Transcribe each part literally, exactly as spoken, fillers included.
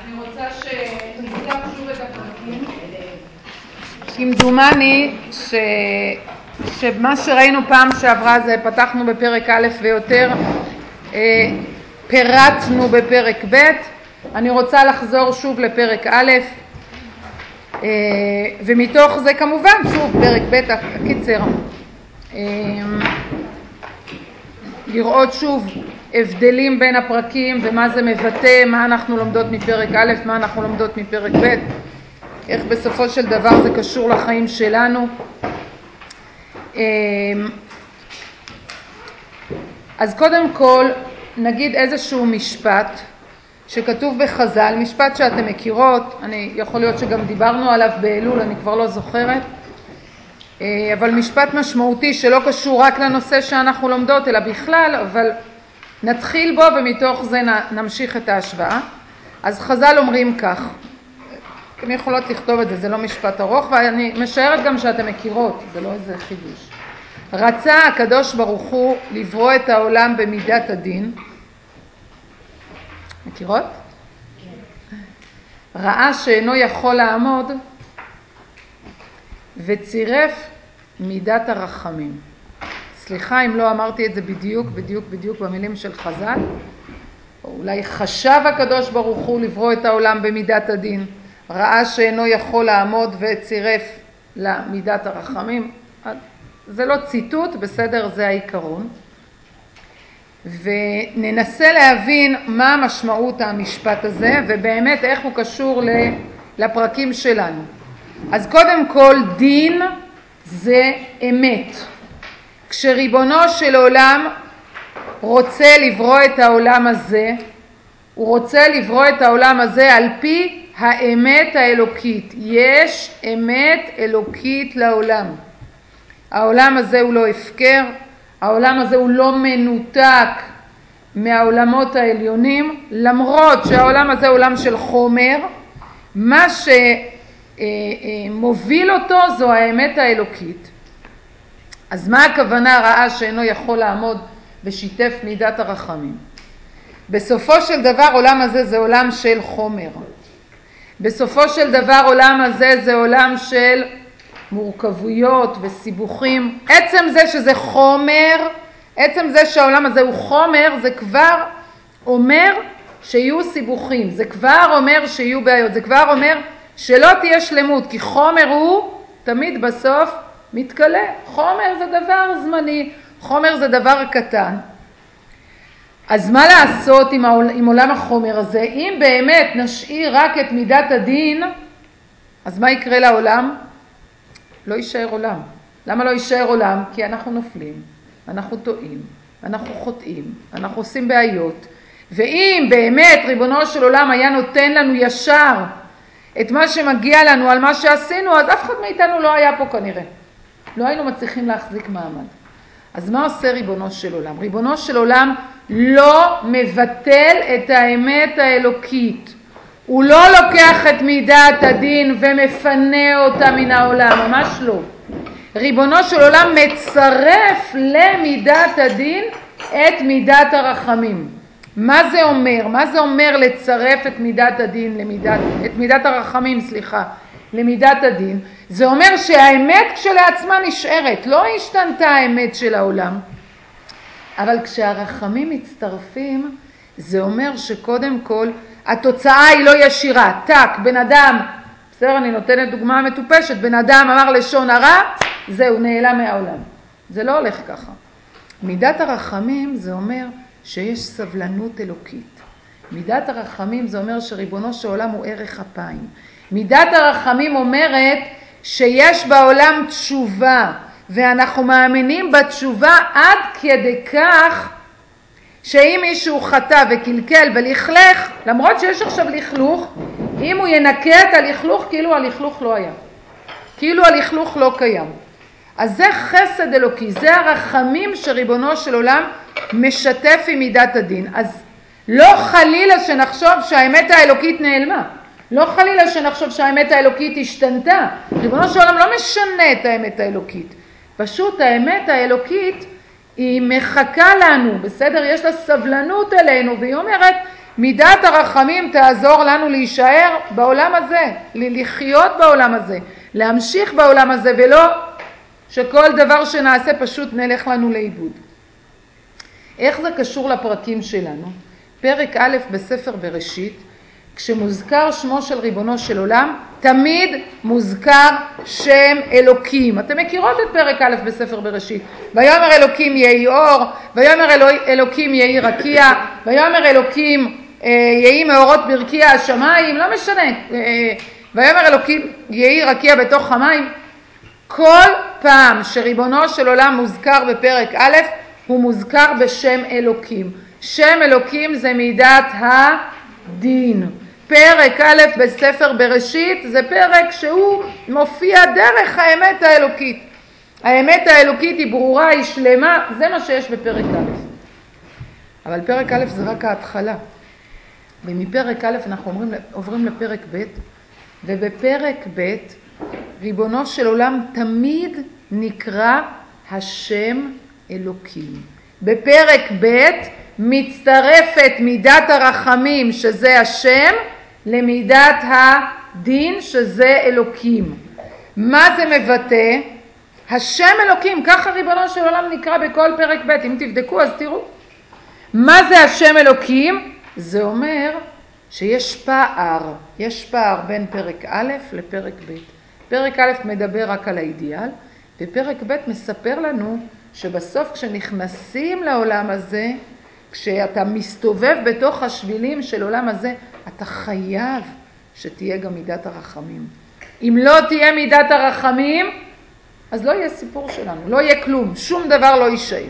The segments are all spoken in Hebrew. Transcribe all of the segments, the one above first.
אני רוצה שנפתח שוב את הפרקים. כמדומני ש... שמה שראינו פעם שעברה זה פתחנו בפרק א' ויותר אה, פירטנו בפרק ב'. אני רוצה לחזור שוב לפרק א', אה, ומתוך זה כמובן שוב פרק ב' הקיצר, אה, לראות שוב הבדלים בין הפרקים ומה זה מבטא, מה אנחנו לומדות מפרק א', מה אנחנו לומדות מפרק ב', איך בסופו של דבר זה קשור לחיים שלנו. אז קודם כל נגיד איזשהו משפט שכתוב בחז"ל, משפט שאתם מכירות, אני יכול להיות שגם דיברנו עליו באלול, אני כבר לא זוכרת, אבל משפט משמעותי שלא קשור רק לנושא שאנחנו לומדות אלא בכלל, אבל נתחיל בו ומתוך זה נמשיך את ההשוואה. אז חז"ל אומרים כך, אתם יכולות לכתוב את זה, זה לא משפט ארוך, ואני משערת גם שאתם מכירות, זה לא איזה חידוש. רצה הקדוש ברוך הוא לברוא את העולם במידת הדין. מכירות? ראה שאינו יכול לעמוד וצירף מידת הרחמים. סליחה אם לא אמרתי את זה בדיוק, בדיוק, בדיוק במילים של חז"ל. או אולי חשב הקדוש ברוך הוא לברוא את העולם במידת הדין. ראה שאינו יכול לעמוד וצירף למידת הרחמים. זה לא ציטוט, בסדר, זה העיקרון. וננסה להבין מה משמעות המשפט הזה, ובאמת איך הוא קשור לפרקים שלנו. אז קודם כל, דין זה אמת. כשריבונו של עולם רוצה לברוא את העולם הזה, הוא רוצה לברוא את העולם הזה על פי האמת האלוקית. יש אמת אלוקית לעולם. העולם הזה הוא לא הפקר, העולם הזה הוא לא מנותק מהעולמות העליונים, למרות שהעולם הזה הוא עולם של חומר, מה שמוביל אותו זו האמת האלוקית. אז מה הכוונה ראה שאינו יכול לעמוד ושיתף מידת הרחמים? בסופו של דבר עולם הזה זה עולם של חומר. בסופו של דבר עולם הזה זה עולם של מורכבויות וסיבוכים. עצם זה שזה חומר, עצם זה שהעולם הזה הוא חומר, זה כבר אומר שיהיו סיבוכים, זה כבר אומר שיהיו בעיות, זה כבר אומר שלא תהיה שלמות, כי חומר הוא תמיד בסוף מתקלה. חומר זה דבר זמני, חומר זה דבר קטן. אז מה לעשות עם, העול, עם עולם החומר הזה? אם באמת נשאיר רק את מידת הדין, אז מה יקרה לעולם? לא יישאר עולם. למה לא יישאר עולם? כי אנחנו נופלים, אנחנו טועים, אנחנו חוטאים, אנחנו עושים בעיות. ואם באמת ריבונו של עולם היה נותן לנו ישר את מה שמגיע לנו על מה שעשינו, אז אף אחד מאיתנו לא היה פה כנראה. לא היינו מצליחים להחזיק מעמד. אז מה עושה ריבונו של עולם? ריבונו של עולם לא מבטל את האמת האלוקית. הוא לא לוקח את מידת הדין ומפנה אותה מן העולם, ממש לא. ריבונו של עולם מצרף למידת הדין את מידת הרחמים. מה זה אומר? מה זה אומר לצרף את מידת הדין למידת, את מידת הרחמים, סליחה, למידת הדין? זה אומר שהאמת כשלעצמה נשארת, לא השתנתה האמת של העולם. אבל כשהרחמים מצטרפים, זה אומר שקודם כל התוצאה היא לא ישירה. טק, בן אדם, בסדר, אני נותנת דוגמה מטופשת, בן אדם אמר לשון הרע, זהו, נעלם מהעולם. זה לא הולך ככה. מידת הרחמים זה אומר שיש סבלנות אלוקית. מידת הרחמים זה אומר שריבונו של עולם הוא ערך אפיים. מידת הרחמים אומרת שיש בעולם תשובה, ואנחנו מאמינים בתשובה עד כדי כך שאם מישהו חטא וקלקל ולכלך, למרות שיש עכשיו לכלוך, אם הוא ינקה את הלכלוך כאילו הלכלוך לא היה, כאילו הלכלוך לא קיים. אז זה חסד אלוקי, זה הרחמים שריבונו של עולם משתף עם מידת הדין. אז לא חלילה שנחשוב שהאמת האלוקית נעלמה, לא חלילה שנחשוב שהאמת האלוקית השתנתה. ריבונו של עולם לא משנה את האמת האלוקית, פשוט האמת האלוקית היא מחכה לנו, בסדר? יש לה סבלנות אלינו, והיא אומרת, מידת הרחמים תעזור לנו להישאר בעולם הזה, לחיות בעולם הזה, להמשיך בעולם הזה, ולא שכל דבר שנעשה פשוט נלך לנו לאיבוד. איך זה קשור לפרקים שלנו? פרק א' בספר בראשית, כשמוזכר שמו של ריבונו של עולם, תמיד מוזכר שם אלוקים. אתם מכירות את פרק א' בספר בראשית. ויאמר אלוקים יהי אור, ויאמר אלו, אלוקים יהי רקיע, ויאמר אלוקים אה, יהי מאורות ברקיע השמיים, לא משנה. אה, ויאמר אלוקים יהי רקיע בתוך המים. כל פעם שריבונו של עולם מוזכר בפרק א', הוא מוזכר בשם אלוקים. שם אלוקים זה מידת הדין. פרק א' בספר בראשית זה פרק שהוא מופיע דרך האמת האלוקית. האמת האלוקית היא ברורה, היא שלמה, זה מה שיש בפרק א'. אבל פרק א' זה רק ההתחלה. ומפרק א' אנחנו עוברים, עוברים לפרק ב', ובפרק ב' ריבונו של עולם תמיד נקרא השם אלוקים. בפרק ב' מצטרפת מידת הרחמים שזה השם למידת הדין שזה אלוקים. מה זה מבטא? השם אלוקים, ככה ריבונו של עולם נקרא בכל פרק ב', אם תבדקו אז תראו. מה זה השם אלוקים? זה אומר שיש פער, יש פער בין פרק א' לפרק ב'. פרק א' מדבר רק על האידיאל, ופרק ב' מספר לנו שבסוף כשנכנסים לעולם הזה, כשאתה מסתובב בתוך השבילים של עולם הזה, אתה חייב שתהיה גם מידת הרחמים. אם לא תהיה מידת הרחמים, אז לא יהיה סיפור שלנו, לא יהיה כלום, שום דבר לא יישאר.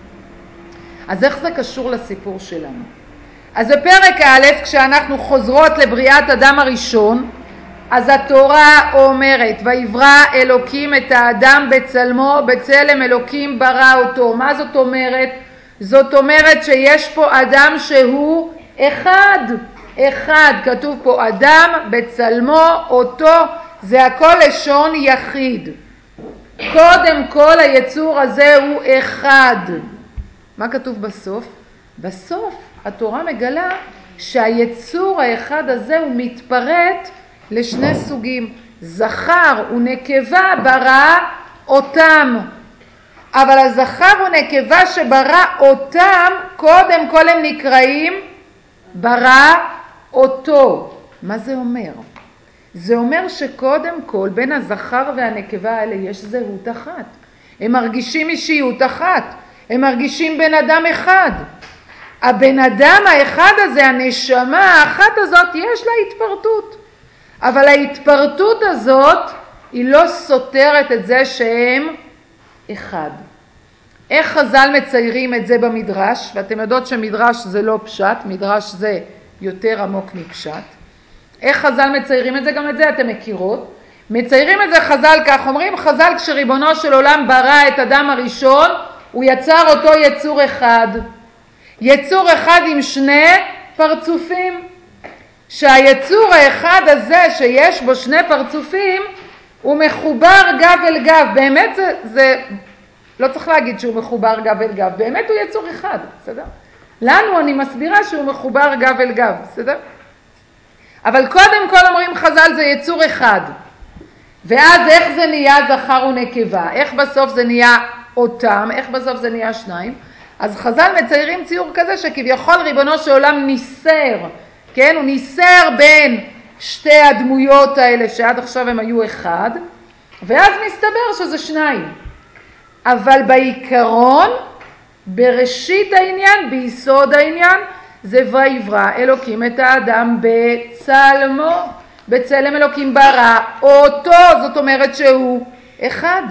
אז איך זה קשור לסיפור שלנו? אז בפרק א', כשאנחנו חוזרות לבריאת אדם הראשון, אז התורה אומרת, ויברא אלוקים את האדם בצלמו, בצלם אלוקים ברא אותו. מה זאת אומרת? זאת אומרת שיש פה אדם שהוא אחד, אחד. כתוב פה אדם בצלמו אותו, זה הכל לשון יחיד. קודם כל היצור הזה הוא אחד. מה כתוב בסוף? בסוף התורה מגלה שהיצור האחד הזה הוא מתפרט לשני סוגים. זכר ונקבה ברא אותם. אבל הזכר ונקבה שברא אותם, קודם כל הם נקראים ברא אותו. מה זה אומר? זה אומר שקודם כל בין הזכר והנקבה האלה יש זהות אחת. הם מרגישים אישיות אחת. הם מרגישים בן אדם אחד. הבן אדם האחד הזה, הנשמה האחת הזאת, יש לה התפרטות. אבל ההתפרטות הזאת היא לא סותרת את זה שהם אחד. איך חז"ל מציירים את זה במדרש? ואתם יודעות שמדרש זה לא פשט, מדרש זה יותר עמוק מפשט. איך חז"ל מציירים את זה? גם את זה אתם מכירות. מציירים את זה חז"ל כך, אומרים חז"ל כשריבונו של עולם ברא את אדם הראשון, הוא יצר אותו יצור אחד. יצור אחד עם שני פרצופים. שהיצור האחד הזה שיש בו שני פרצופים, הוא מחובר גב אל גב. באמת זה, זה לא צריך להגיד שהוא מחובר גב אל גב, באמת הוא יצור אחד, בסדר? לנו אני מסבירה שהוא מחובר גב אל גב, בסדר? אבל קודם כל אומרים חז"ל זה יצור אחד. ואז איך זה נהיה זכר ונקבה? איך בסוף זה נהיה אותם? איך בסוף זה נהיה שניים? אז חז"ל מציירים ציור כזה שכביכול ריבונו של עולם ניסר, כן? הוא ניסר בין שתי הדמויות האלה שעד עכשיו הם היו אחד, ואז מסתבר שזה שניים. אבל בעיקרון, בראשית העניין, ביסוד העניין, זה ויברא אלוקים את האדם בצלמו, בצלם אלוקים ברא אותו, זאת אומרת שהוא אחד.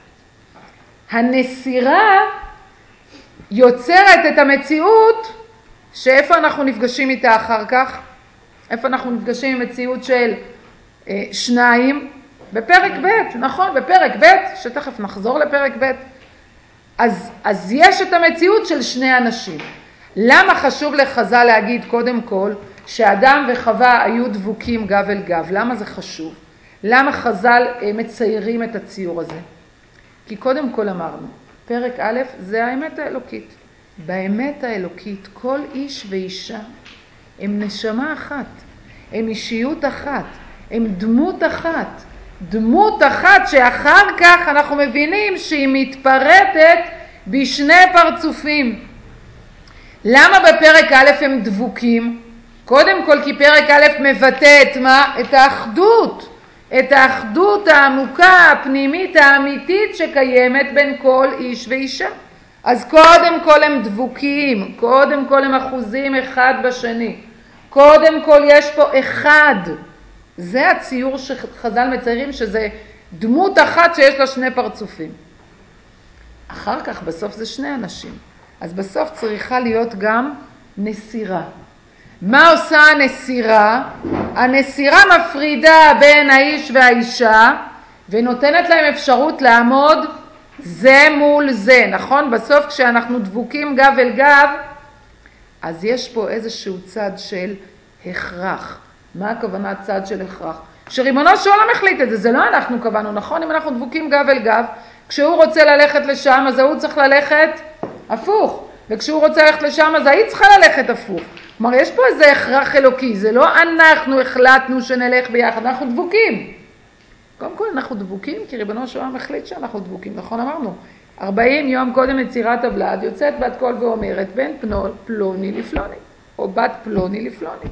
הנסירה יוצרת את המציאות שאיפה אנחנו נפגשים איתה אחר כך? איפה אנחנו נפגשים עם מציאות של אה, שניים? בפרק ב', נכון, בפרק ב', שתכף נחזור לפרק ב'. אז, אז יש את המציאות של שני אנשים. למה חשוב לחז"ל להגיד קודם כל שאדם וחווה היו דבוקים גב אל גב? למה זה חשוב? למה חז"ל אה, מציירים את הציור הזה? כי קודם כל אמרנו, פרק א' זה האמת האלוקית. באמת האלוקית, כל איש ואישה הם נשמה אחת, הם אישיות אחת, הם דמות אחת. דמות אחת שאחר כך אנחנו מבינים שהיא מתפרטת בשני פרצופים. למה בפרק א' הם דבוקים? קודם כל כי פרק א' מבטא את מה? את האחדות. את האחדות העמוקה, הפנימית, האמיתית שקיימת בין כל איש ואישה. אז קודם כל הם דבוקים, קודם כל הם אחוזים אחד בשני. קודם כל יש פה אחד. זה הציור שחז"ל מציירים, שזה דמות אחת שיש לה שני פרצופים. אחר כך בסוף זה שני אנשים. אז בסוף צריכה להיות גם נסירה. מה עושה הנסירה? הנסירה מפרידה בין האיש והאישה ונותנת להם אפשרות לעמוד זה מול זה, נכון? בסוף כשאנחנו דבוקים גב אל גב, אז יש פה איזשהו צד של הכרח. מה הכוונה צד של הכרח? שריבונו של עולם החליט את זה, זה לא אנחנו קבענו, נכון? אם אנחנו דבוקים גב אל גב, כשהוא רוצה ללכת לשם, אז הוא צריך ללכת הפוך. וכשהוא רוצה ללכת לשם, אז היא צריכה ללכת הפוך. כלומר, יש פה איזה הכרח אלוקי, זה לא אנחנו החלטנו שנלך ביחד, אנחנו דבוקים. קודם כל אנחנו דבוקים, כי ריבונו של עולם החליט שאנחנו דבוקים, נכון אמרנו? ארבעים יום קודם יצירת הוולד, יוצאת בת קול ואומרת, בין פלוני לפלוני, או בת פלוני לפלוני.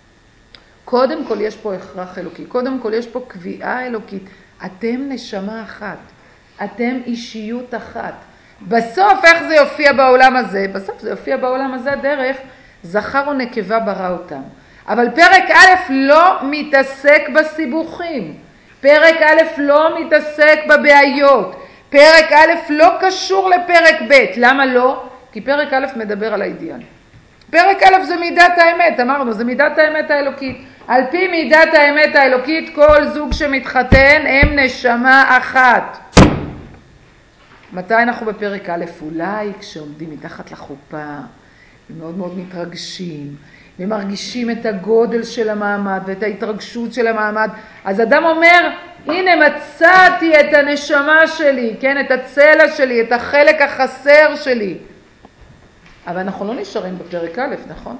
קודם כל יש פה הכרח אלוקי, קודם כל יש פה קביעה אלוקית. אתם נשמה אחת, אתם אישיות אחת. בסוף איך זה יופיע בעולם הזה? בסוף זה יופיע בעולם הזה דרך זכר ונקבה ברא אותם. אבל פרק א' לא מתעסק בסיבוכים. פרק א' לא מתעסק בבעיות. פרק א' לא קשור לפרק ב'. למה לא? כי פרק א' מדבר על האידיאל. פרק א' זה מידת האמת, אמרנו, זה מידת האמת האלוקית. על פי מידת האמת האלוקית, כל זוג שמתחתן הם נשמה אחת. מתי אנחנו בפרק א'? אולי כשעומדים מתחת לחופה, ומאוד מאוד מתרגשים, ומרגישים את הגודל של המעמד ואת ההתרגשות של המעמד. אז אדם אומר, הנה מצאתי את הנשמה שלי, כן? את הצלע שלי, את החלק החסר שלי. אבל אנחנו לא נשארים בפרק א', נכון?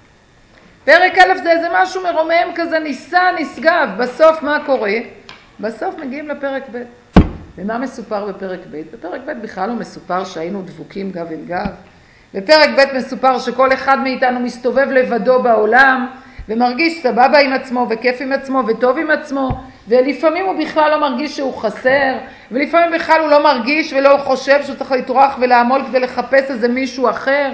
פרק א' זה איזה משהו מרומם כזה, ניסה, נשגב. בסוף מה קורה? בסוף מגיעים לפרק ב'. ומה מסופר בפרק ב'? בפרק ב' בכלל לא מסופר שהיינו דבוקים גב אל גב. בפרק ב' מסופר שכל אחד מאיתנו מסתובב לבדו בעולם, ומרגיש סבבה עם עצמו, וכיף עם עצמו, וטוב עם עצמו, ולפעמים הוא בכלל לא מרגיש שהוא חסר, ולפעמים בכלל הוא לא מרגיש ולא חושב שהוא צריך לטרוח ולעמול כדי לחפש איזה מישהו אחר.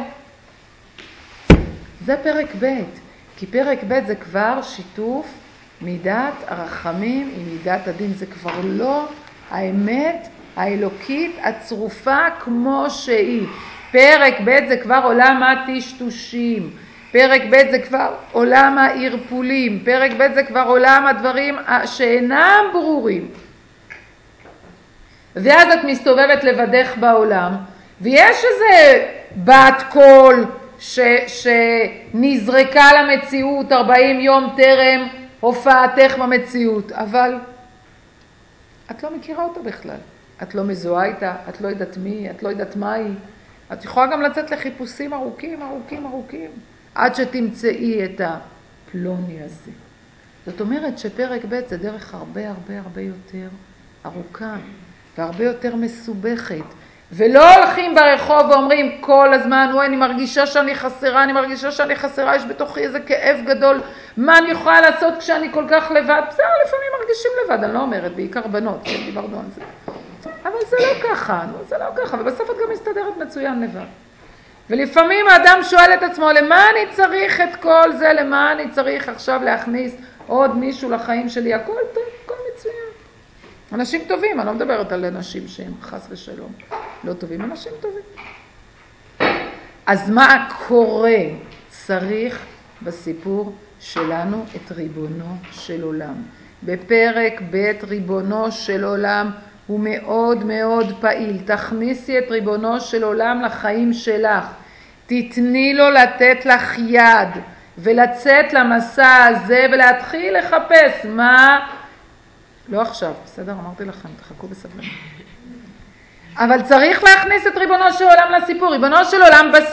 זה פרק ב', כי פרק ב' זה כבר שיתוף מידת הרחמים עם מידת הדין, זה כבר לא האמת האלוקית הצרופה כמו שהיא. פרק ב' זה כבר עולם הטשטושים, פרק ב' זה כבר עולם הערפולים, פרק ב' זה כבר עולם הדברים שאינם ברורים. ואז את מסתובבת לבדך בעולם, ויש איזה בת קול ש, שנזרקה למציאות ארבעים יום טרם הופעתך במציאות, אבל את לא מכירה אותה בכלל. את לא מזוהה איתה, את לא יודעת מי, את לא יודעת מה היא. את יכולה גם לצאת לחיפושים ארוכים, ארוכים, ארוכים, עד שתמצאי את הפלוני הזה. זאת אומרת שפרק ב' זה דרך הרבה הרבה הרבה יותר ארוכה, והרבה יותר מסובכת. ולא הולכים ברחוב ואומרים כל הזמן, וואי, אני מרגישה שאני חסרה, אני מרגישה שאני חסרה, יש בתוכי איזה כאב גדול, מה אני יכולה לעשות כשאני כל כך לבד? בסדר, לפעמים מרגישים לבד, אני לא אומרת, בעיקר בנות, כן, דיברנו על זה. אבל זה לא ככה, זה לא ככה, ובסוף את גם מסתדרת מצוין לבד. ולפעמים האדם שואל את עצמו, למה אני צריך את כל זה, למה אני צריך עכשיו להכניס עוד מישהו לחיים שלי, הכל טוב, הכל מצוין. אנשים טובים, אני לא מדברת על אנשים שהם חס ושלום לא טובים, אנשים טובים. אז מה קורה? צריך בסיפור שלנו את ריבונו של עולם. בפרק ב' ריבונו של עולם הוא מאוד מאוד פעיל. תכניסי את ריבונו של עולם לחיים שלך. תתני לו לתת לך יד ולצאת למסע הזה ולהתחיל לחפש מה... לא עכשיו, בסדר? אמרתי לכם, תחכו בסבלנות. אבל צריך להכניס את ריבונו של עולם לסיפור. ריבונו של עולם בסוף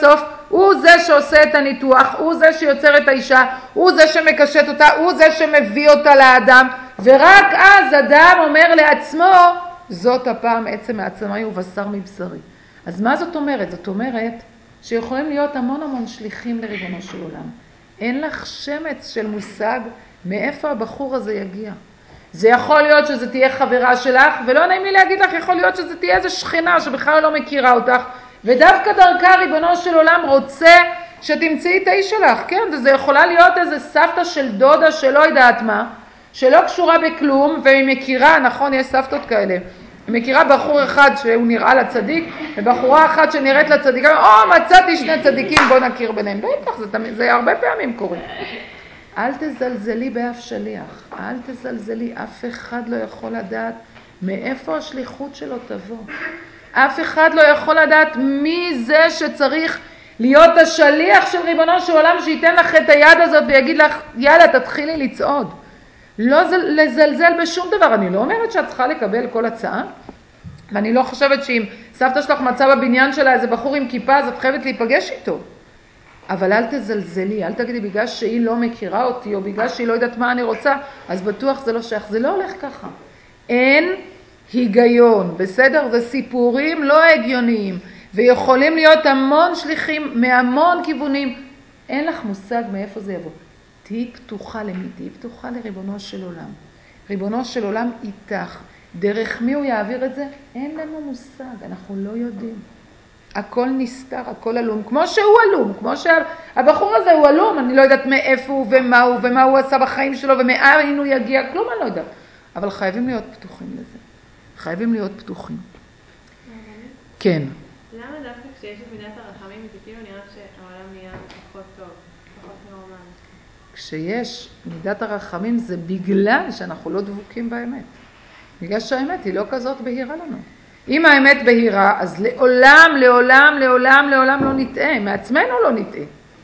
הוא זה שעושה את הניתוח, הוא זה שיוצר את האישה, הוא זה שמקשט אותה, הוא זה שמביא אותה לאדם, ורק אז אדם אומר לעצמו, זאת הפעם עצם מעצמי ובשר מבשרי. אז מה זאת אומרת? זאת אומרת שיכולים להיות המון המון שליחים לריבונו של עולם. אין לך שמץ של מושג מאיפה הבחור הזה יגיע. זה יכול להיות שזה תהיה חברה שלך, ולא נעים לי להגיד לך, יכול להיות שזה תהיה איזו שכנה שבכלל לא מכירה אותך, ודווקא דרכה ריבונו של עולם רוצה שתמצאי את האיש שלך, כן? וזה יכולה להיות איזה סבתא של דודה שלא יודעת מה, שלא קשורה בכלום, והיא מכירה, נכון, יש סבתות כאלה, היא מכירה בחור אחד שהוא נראה לצדיק, ובחורה אחת שנראית לצדיק, או מצאתי שני צדיקים, בוא נכיר ביניהם. בטח, זה, זה הרבה פעמים קורה. אל תזלזלי באף שליח, אל תזלזלי, אף אחד לא יכול לדעת מאיפה השליחות שלו תבוא. אף אחד לא יכול לדעת מי זה שצריך להיות השליח של ריבונו של עולם, שייתן לך את היד הזאת ויגיד לך, יאללה, תתחילי לצעוד. לא לזלזל בשום דבר. אני לא אומרת שאת צריכה לקבל כל הצעה, ואני לא חושבת שאם סבתא שלך מצא בבניין שלה איזה בחור עם כיפה, אז את חייבת להיפגש איתו. אבל אל תזלזלי, אל תגידי בגלל שהיא לא מכירה אותי, או בגלל שהיא לא יודעת מה אני רוצה, אז בטוח זה לא שייך. זה לא הולך ככה. אין היגיון, בסדר? זה סיפורים לא הגיוניים, ויכולים להיות המון שליחים מהמון כיוונים. אין לך מושג מאיפה זה יבוא. תהי פתוחה למי? תהי פתוחה לריבונו של עולם. ריבונו של עולם איתך. דרך מי הוא יעביר את זה? אין לנו מושג, אנחנו לא יודעים. הכל נסתר, הכל עלום, כמו שהוא עלום, כמו שהבחור הזה הוא עלום, אני לא יודעת מאיפה הוא ומה הוא, ומה הוא עשה בחיים שלו, ומאין הוא יגיע, כלום אני לא יודעת. אבל חייבים להיות פתוחים לזה. חייבים להיות פתוחים. כן. למה דווקא כשיש את מידת הרחמים, זה כאילו נראה שהעולם נהיה פחות טוב, פחות נורמלי? כשיש מידת הרחמים זה בגלל שאנחנו לא דבוקים באמת. בגלל שהאמת היא לא כזאת בהירה לנו. אם האמת בהירה, אז לעולם, לעולם, לעולם, לעולם לא נטעה. מעצמנו לא נטעה.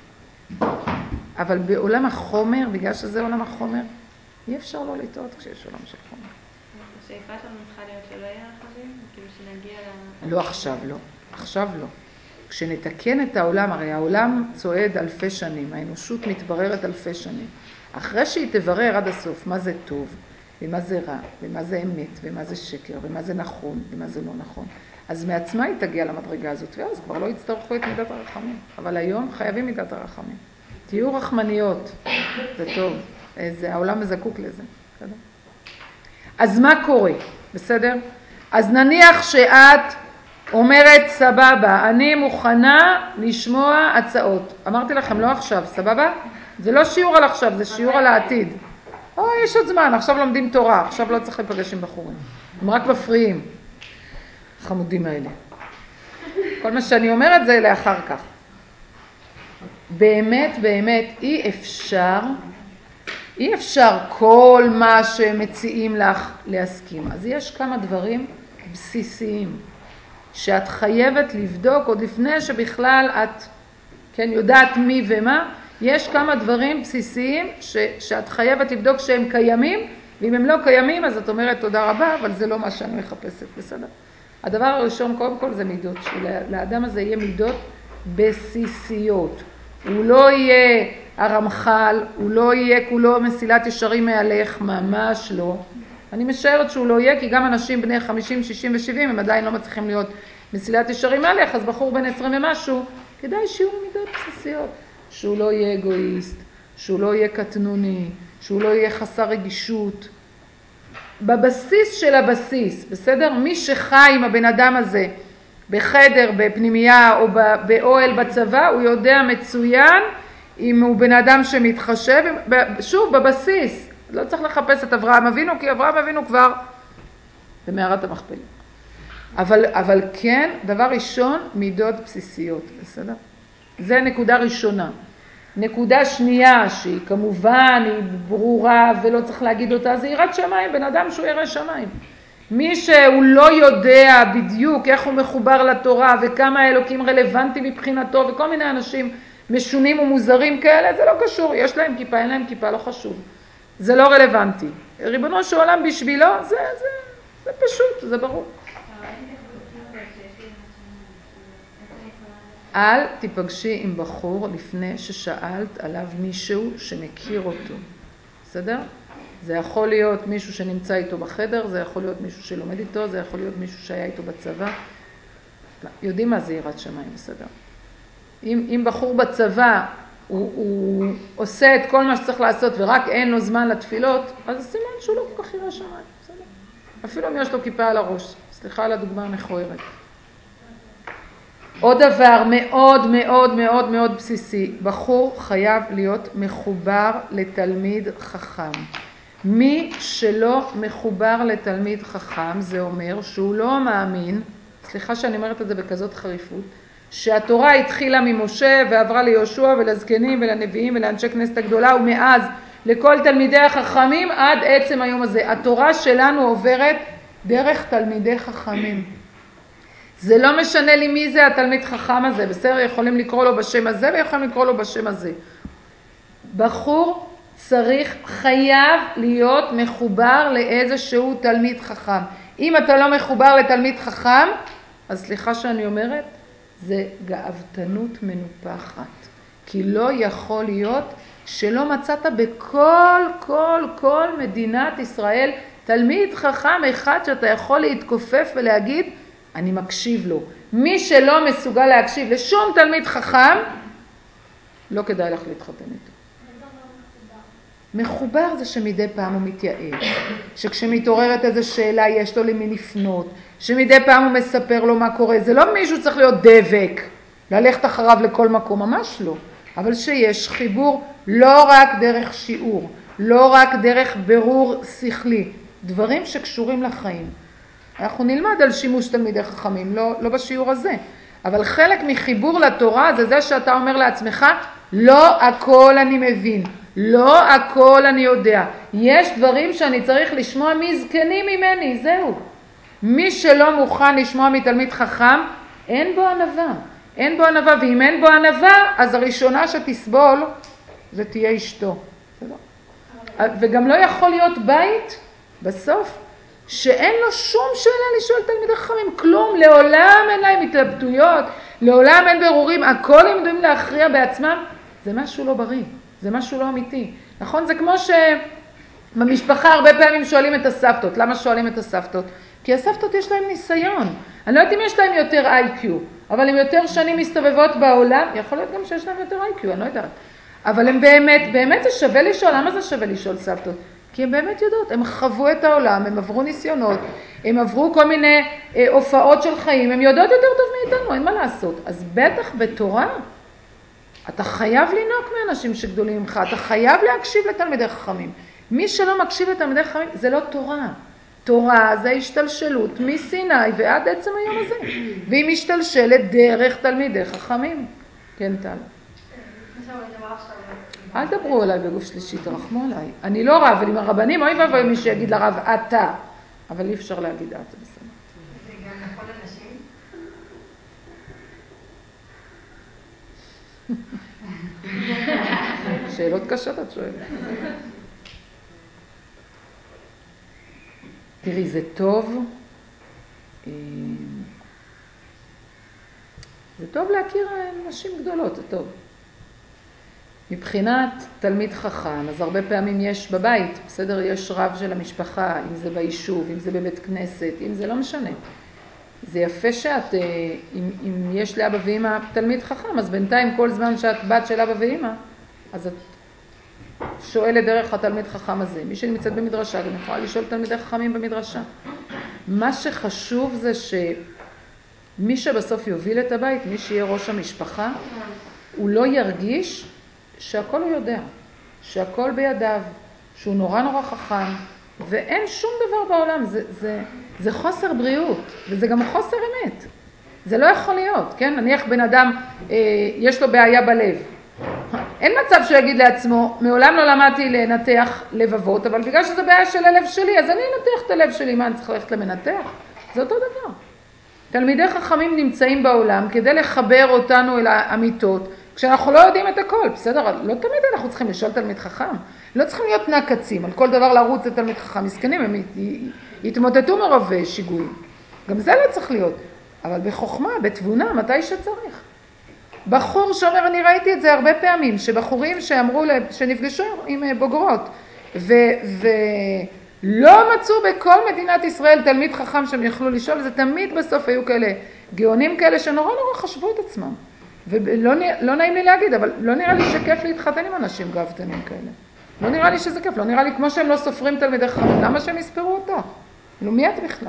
אבל בעולם החומר, בגלל שזה עולם החומר, אי אפשר לא לטעות כשיש עולם של חומר. השאיפה שלנו צריכה להיות שלא יהיה רחמים? כאילו שנגיע ל... לא עכשיו, לא. עכשיו לא. כשנתקן את העולם, הרי העולם צועד אלפי שנים, האנושות מתבררת אלפי שנים. אחרי שהיא תברר עד הסוף מה זה טוב, ומה זה רע, ומה זה אמת, ומה זה שקר, ומה זה נכון, ומה זה לא נכון. אז מעצמה היא תגיע למדרגה הזאת, ואז כבר לא יצטרכו את מידת הרחמים. אבל היום חייבים מידת הרחמים. תהיו רחמניות, זה טוב. זה, העולם מזקוק לזה. בסדר? אז מה קורה? בסדר? אז נניח שאת אומרת, סבבה, אני מוכנה לשמוע הצעות. אמרתי לכם, לא עכשיו, סבבה? זה לא שיעור על עכשיו, זה שיעור על העתיד. או, יש עוד זמן, עכשיו לומדים תורה, עכשיו לא צריך לפגש עם בחורים. הם רק מפריעים, חמודים האלה. כל מה שאני אומרת זה לאחר כך. באמת, באמת, אי אפשר, אי אפשר כל מה שמציעים לך להסכים. אז יש כמה דברים בסיסיים שאת חייבת לבדוק עוד לפני שבכלל את, כן, יודעת מי ומה. יש כמה דברים בסיסיים ש, שאת חייבת לבדוק שהם קיימים, ואם הם לא קיימים אז את אומרת תודה רבה, אבל זה לא מה שאני מחפשת, בסדר? הדבר הראשון קודם כל זה מידות, שלאדם הזה יהיה מידות בסיסיות. הוא לא יהיה הרמח"ל, הוא לא יהיה כולו מסילת ישרים מהלך, ממש לא. אני משערת שהוא לא יהיה, כי גם אנשים בני חמישים, שישים ושבעים הם עדיין לא מצליחים להיות מסילת ישרים מהלך, אז בחור בן עשרים ומשהו, כדאי שיהיו מידות בסיסיות. שהוא לא יהיה אגואיסט, שהוא לא יהיה קטנוני, שהוא לא יהיה חסר רגישות. בבסיס של הבסיס, בסדר? מי שחי עם הבן אדם הזה בחדר, בפנימייה או באוהל בצבא, הוא יודע מצוין אם הוא בן אדם שמתחשב. שוב, בבסיס, לא צריך לחפש את אברהם אבינו, כי אברהם אבינו כבר במערת המכפלה. אבל, אבל כן, דבר ראשון, מידות בסיסיות, בסדר? זה נקודה ראשונה. נקודה שנייה, שהיא כמובן היא ברורה ולא צריך להגיד אותה, זה יראת שמיים, בן אדם שהוא ירא שמיים. מי שהוא לא יודע בדיוק איך הוא מחובר לתורה וכמה האלוקים רלוונטי מבחינתו, וכל מיני אנשים משונים ומוזרים כאלה, זה לא קשור. יש להם כיפה, אין להם כיפה, לא חשוב. זה לא רלוונטי. ריבונו של עולם בשבילו, זה, זה, זה פשוט, זה ברור. אל תיפגשי עם בחור לפני ששאלת עליו מישהו שמכיר אותו. בסדר? זה יכול להיות מישהו שנמצא איתו בחדר, זה יכול להיות מישהו שלומד איתו, זה יכול להיות מישהו שהיה איתו בצבא. יודעים מה זה יראת שמיים, בסדר? אם, אם בחור בצבא הוא, הוא עושה את כל מה שצריך לעשות ורק אין לו זמן לתפילות, אז זה סימן שהוא לא כל כך ירא שמיים, בסדר? אפילו אם יש לו כיפה על הראש. סליחה על הדוגמה המכוערת. עוד דבר מאוד מאוד מאוד מאוד בסיסי, בחור חייב להיות מחובר לתלמיד חכם. מי שלא מחובר לתלמיד חכם, זה אומר שהוא לא מאמין, סליחה שאני אומרת את זה בכזאת חריפות, שהתורה התחילה ממשה ועברה ליהושע ולזקנים ולנביאים ולאנשי כנסת הגדולה, ומאז לכל תלמידי החכמים עד עצם היום הזה. התורה שלנו עוברת דרך תלמידי חכמים. זה לא משנה לי מי זה התלמיד חכם הזה, בסדר, יכולים לקרוא לו בשם הזה ויכולים לקרוא לו בשם הזה. בחור צריך, חייב להיות מחובר לאיזשהו תלמיד חכם. אם אתה לא מחובר לתלמיד חכם, אז סליחה שאני אומרת, זה גאוותנות מנופחת. כי לא יכול להיות שלא מצאת בכל, כל, כל מדינת ישראל תלמיד חכם אחד שאתה יכול להתכופף ולהגיד, אני מקשיב לו. מי שלא מסוגל להקשיב לשום תלמיד חכם, לא כדאי לך להתחתן איתו. מחובר זה שמדי פעם הוא מתייעץ, שכשמתעוררת איזו שאלה יש לו למי לפנות, שמדי פעם הוא מספר לו מה קורה. זה לא מישהו צריך להיות דבק, ללכת אחריו לכל מקום, ממש לא. אבל שיש חיבור לא רק דרך שיעור, לא רק דרך ברור שכלי, דברים שקשורים לחיים. אנחנו נלמד על שימוש תלמידי חכמים, לא, לא בשיעור הזה. אבל חלק מחיבור לתורה זה זה שאתה אומר לעצמך, לא הכל אני מבין, לא הכל אני יודע. יש דברים שאני צריך לשמוע מזקנים ממני, זהו. מי שלא מוכן לשמוע מתלמיד חכם, אין בו ענווה. אין בו ענווה, ואם אין בו ענווה, אז הראשונה שתסבול, זה תהיה אשתו. וגם לא יכול להיות בית, בסוף, שאין לו שום שאלה לשאול תלמידי חכמים, כלום, לעולם אין להם התלבטויות, לעולם אין ברורים, הכל הם יודעים להכריע בעצמם, זה משהו לא בריא, זה משהו לא אמיתי. נכון? זה כמו שבמשפחה הרבה פעמים שואלים את הסבתות. למה שואלים את הסבתות? כי הסבתות יש להם ניסיון. אני לא יודעת אם יש להם יותר איי קיו, אבל הם יותר שנים מסתובבות בעולם, יכול להיות גם שיש להם יותר איי קיו, אני לא יודעת. אבל הם באמת, באמת זה שווה לשאול. למה זה שווה לשאול סבתות? כי הם באמת יודעות, הם חוו את העולם, הם עברו ניסיונות, הם עברו כל מיני אה, הופעות של חיים, הם יודעות יותר טוב מאיתנו, אין מה לעשות. אז בטח בתורה, אתה חייב לנהוג מאנשים שגדולים ממך, אתה חייב להקשיב לתלמידי חכמים. מי שלא מקשיב לתלמידי חכמים, זה לא תורה. תורה זה השתלשלות מסיני ועד עצם היום הזה. והיא משתלשלת דרך תלמידי חכמים. כן, טל. אל דברו אליי בגוף שלישי, תרחמו עליי. אני לא רב, אבל עם הרבנים, אוי ואבוי מי שיגיד לרב, אתה. אבל אי אפשר להגיד אתה, בסדר. זה גם לכל אנשים? שאלות קשות את שואלת. תראי, זה טוב. זה טוב להכיר נשים גדולות, זה טוב. מבחינת תלמיד חכם, אז הרבה פעמים יש בבית, בסדר, יש רב של המשפחה, אם זה ביישוב, אם זה בבית כנסת, אם זה לא משנה. זה יפה שאת, אם, אם יש לאבא ואמא תלמיד חכם, אז בינתיים כל זמן שאת בת של אבא ואמא, אז את שואלת דרך התלמיד חכם הזה. מי שנמצאת במדרשה, גם יכולה לשאול תלמידי חכמים במדרשה. מה שחשוב זה שמי שבסוף יוביל את הבית, מי שיהיה ראש המשפחה, הוא לא ירגיש שהכל הוא יודע, שהכל בידיו, שהוא נורא נורא חכם, ואין שום דבר בעולם, זה, זה, זה חוסר בריאות, וזה גם חוסר אמת. זה לא יכול להיות, כן? נניח בן אדם, אה, יש לו בעיה בלב. אין מצב שהוא יגיד לעצמו, מעולם לא למדתי לנתח לבבות, אבל בגלל שזה בעיה של הלב שלי, אז אני אנתח את הלב שלי, מה אני צריך ללכת למנתח? זה אותו דבר. תלמידי חכמים נמצאים בעולם כדי לחבר אותנו אל האמיתות, כשאנחנו לא יודעים את הכל, בסדר? לא תמיד אנחנו צריכים לשאול תלמיד חכם. לא צריכים להיות נקצים, על כל דבר לרוץ לתלמיד חכם. מסכנים, הם יתמוטטו מרוב שיגועים. גם זה לא צריך להיות. אבל בחוכמה, בתבונה, מתי שצריך. בחור שאומר, אני ראיתי את זה הרבה פעמים, שבחורים שאמרו, שנפגשו עם בוגרות, ולא מצאו בכל מדינת ישראל תלמיד חכם שהם יכלו לשאול, זה תמיד בסוף היו כאלה גאונים כאלה שנורא נורא חשבו את עצמם. ולא לא נעים לי להגיד, אבל לא נראה לי שכיף להתחתן עם אנשים גאוותנים כאלה. לא נראה לי שזה כיף, לא נראה לי כמו שהם לא סופרים תלמידי חכמים, למה שהם יספרו אותך? לא מי את בכלל?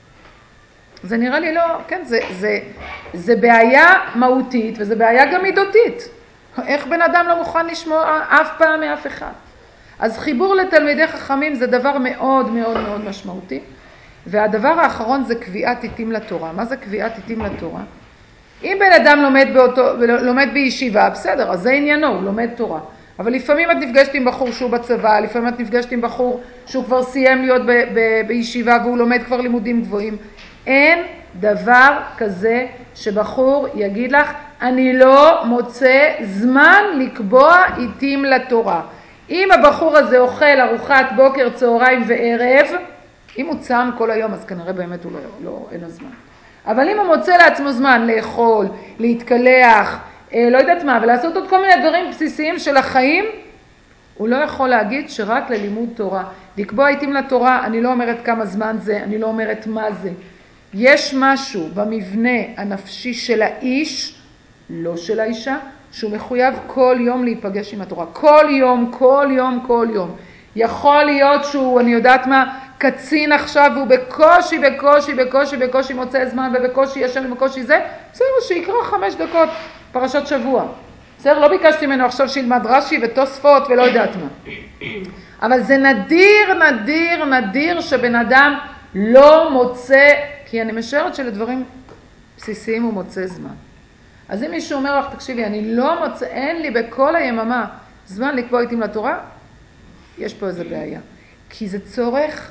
זה נראה לי לא, כן, זה, זה, זה בעיה מהותית וזה בעיה גם מידותית. איך בן אדם לא מוכן לשמוע אף פעם מאף אחד? אז חיבור לתלמידי חכמים זה דבר מאוד מאוד מאוד משמעותי. והדבר האחרון זה קביעת עיתים לתורה. מה זה קביעת עיתים לתורה? אם בן אדם לומד, באותו, לומד בישיבה, בסדר, אז זה עניינו, הוא לומד תורה. אבל לפעמים את נפגשת עם בחור שהוא בצבא, לפעמים את נפגשת עם בחור שהוא כבר סיים להיות ב, ב, בישיבה והוא לומד כבר לימודים גבוהים. אין דבר כזה שבחור יגיד לך, אני לא מוצא זמן לקבוע עיתים לתורה. אם הבחור הזה אוכל ארוחת בוקר, צהריים וערב, אם הוא צם כל היום, אז כנראה באמת הוא לא, לא אין לו זמן. אבל אם הוא מוצא לעצמו זמן לאכול, להתקלח, אה, לא יודעת מה, ולעשות עוד כל מיני דברים בסיסיים של החיים, הוא לא יכול להגיד שרק ללימוד תורה. לקבוע עיתים לתורה, אני לא אומרת כמה זמן זה, אני לא אומרת מה זה. יש משהו במבנה הנפשי של האיש, לא של האישה, שהוא מחויב כל יום להיפגש עם התורה. כל יום, כל יום, כל יום. יכול להיות שהוא, אני יודעת מה, קצין עכשיו, והוא בקושי, בקושי, בקושי, בקושי מוצא זמן, ובקושי ישן ובקושי זה, בסדר, שיקרא חמש דקות פרשת שבוע. בסדר, לא ביקשתי ממנו עכשיו שילמד רש"י ותוספות ולא יודעת מה. אבל זה נדיר, נדיר, נדיר שבן אדם לא מוצא, כי אני משערת שלדברים בסיסיים הוא מוצא זמן. אז אם מישהו אומר לך, תקשיבי, אני לא מוצא, אין לי בכל היממה זמן לקבוע עיתים לתורה, יש פה איזה בעיה. כי זה צורך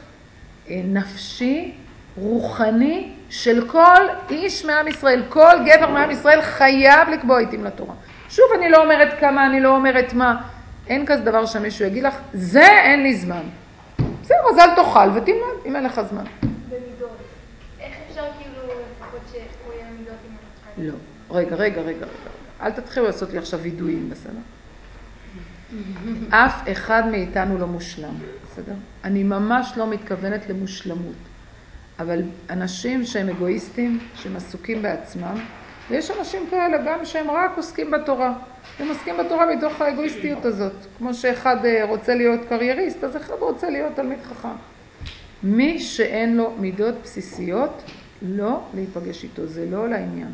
נפשי, רוחני, של כל איש מעם ישראל, כל גבר מעם ישראל חייב לקבוע עיתים לתורה. שוב, אני לא אומרת כמה, אני לא אומרת מה. אין כזה דבר שמישהו יגיד לך, זה אין לי זמן. בסדר, אז אל תאכל ותלמד, אם אין לך זמן. במידות. איך אפשר כאילו לפחות שהוא יהיה מידות עם התקנה? לא. רגע, רגע, רגע, רגע. אל תתחילו לעשות לי עכשיו וידויים, בסדר? אף אחד מאיתנו לא מושלם, בסדר? אני ממש לא מתכוונת למושלמות. אבל אנשים שהם אגואיסטים, שהם עסוקים בעצמם, ויש אנשים כאלה גם שהם רק עוסקים בתורה. הם עוסקים בתורה מתוך האגואיסטיות הזאת. כמו שאחד רוצה להיות קרייריסט, אז אחד רוצה להיות תלמיד חכם. מי שאין לו מידות בסיסיות, לא להיפגש איתו. זה לא לעניין.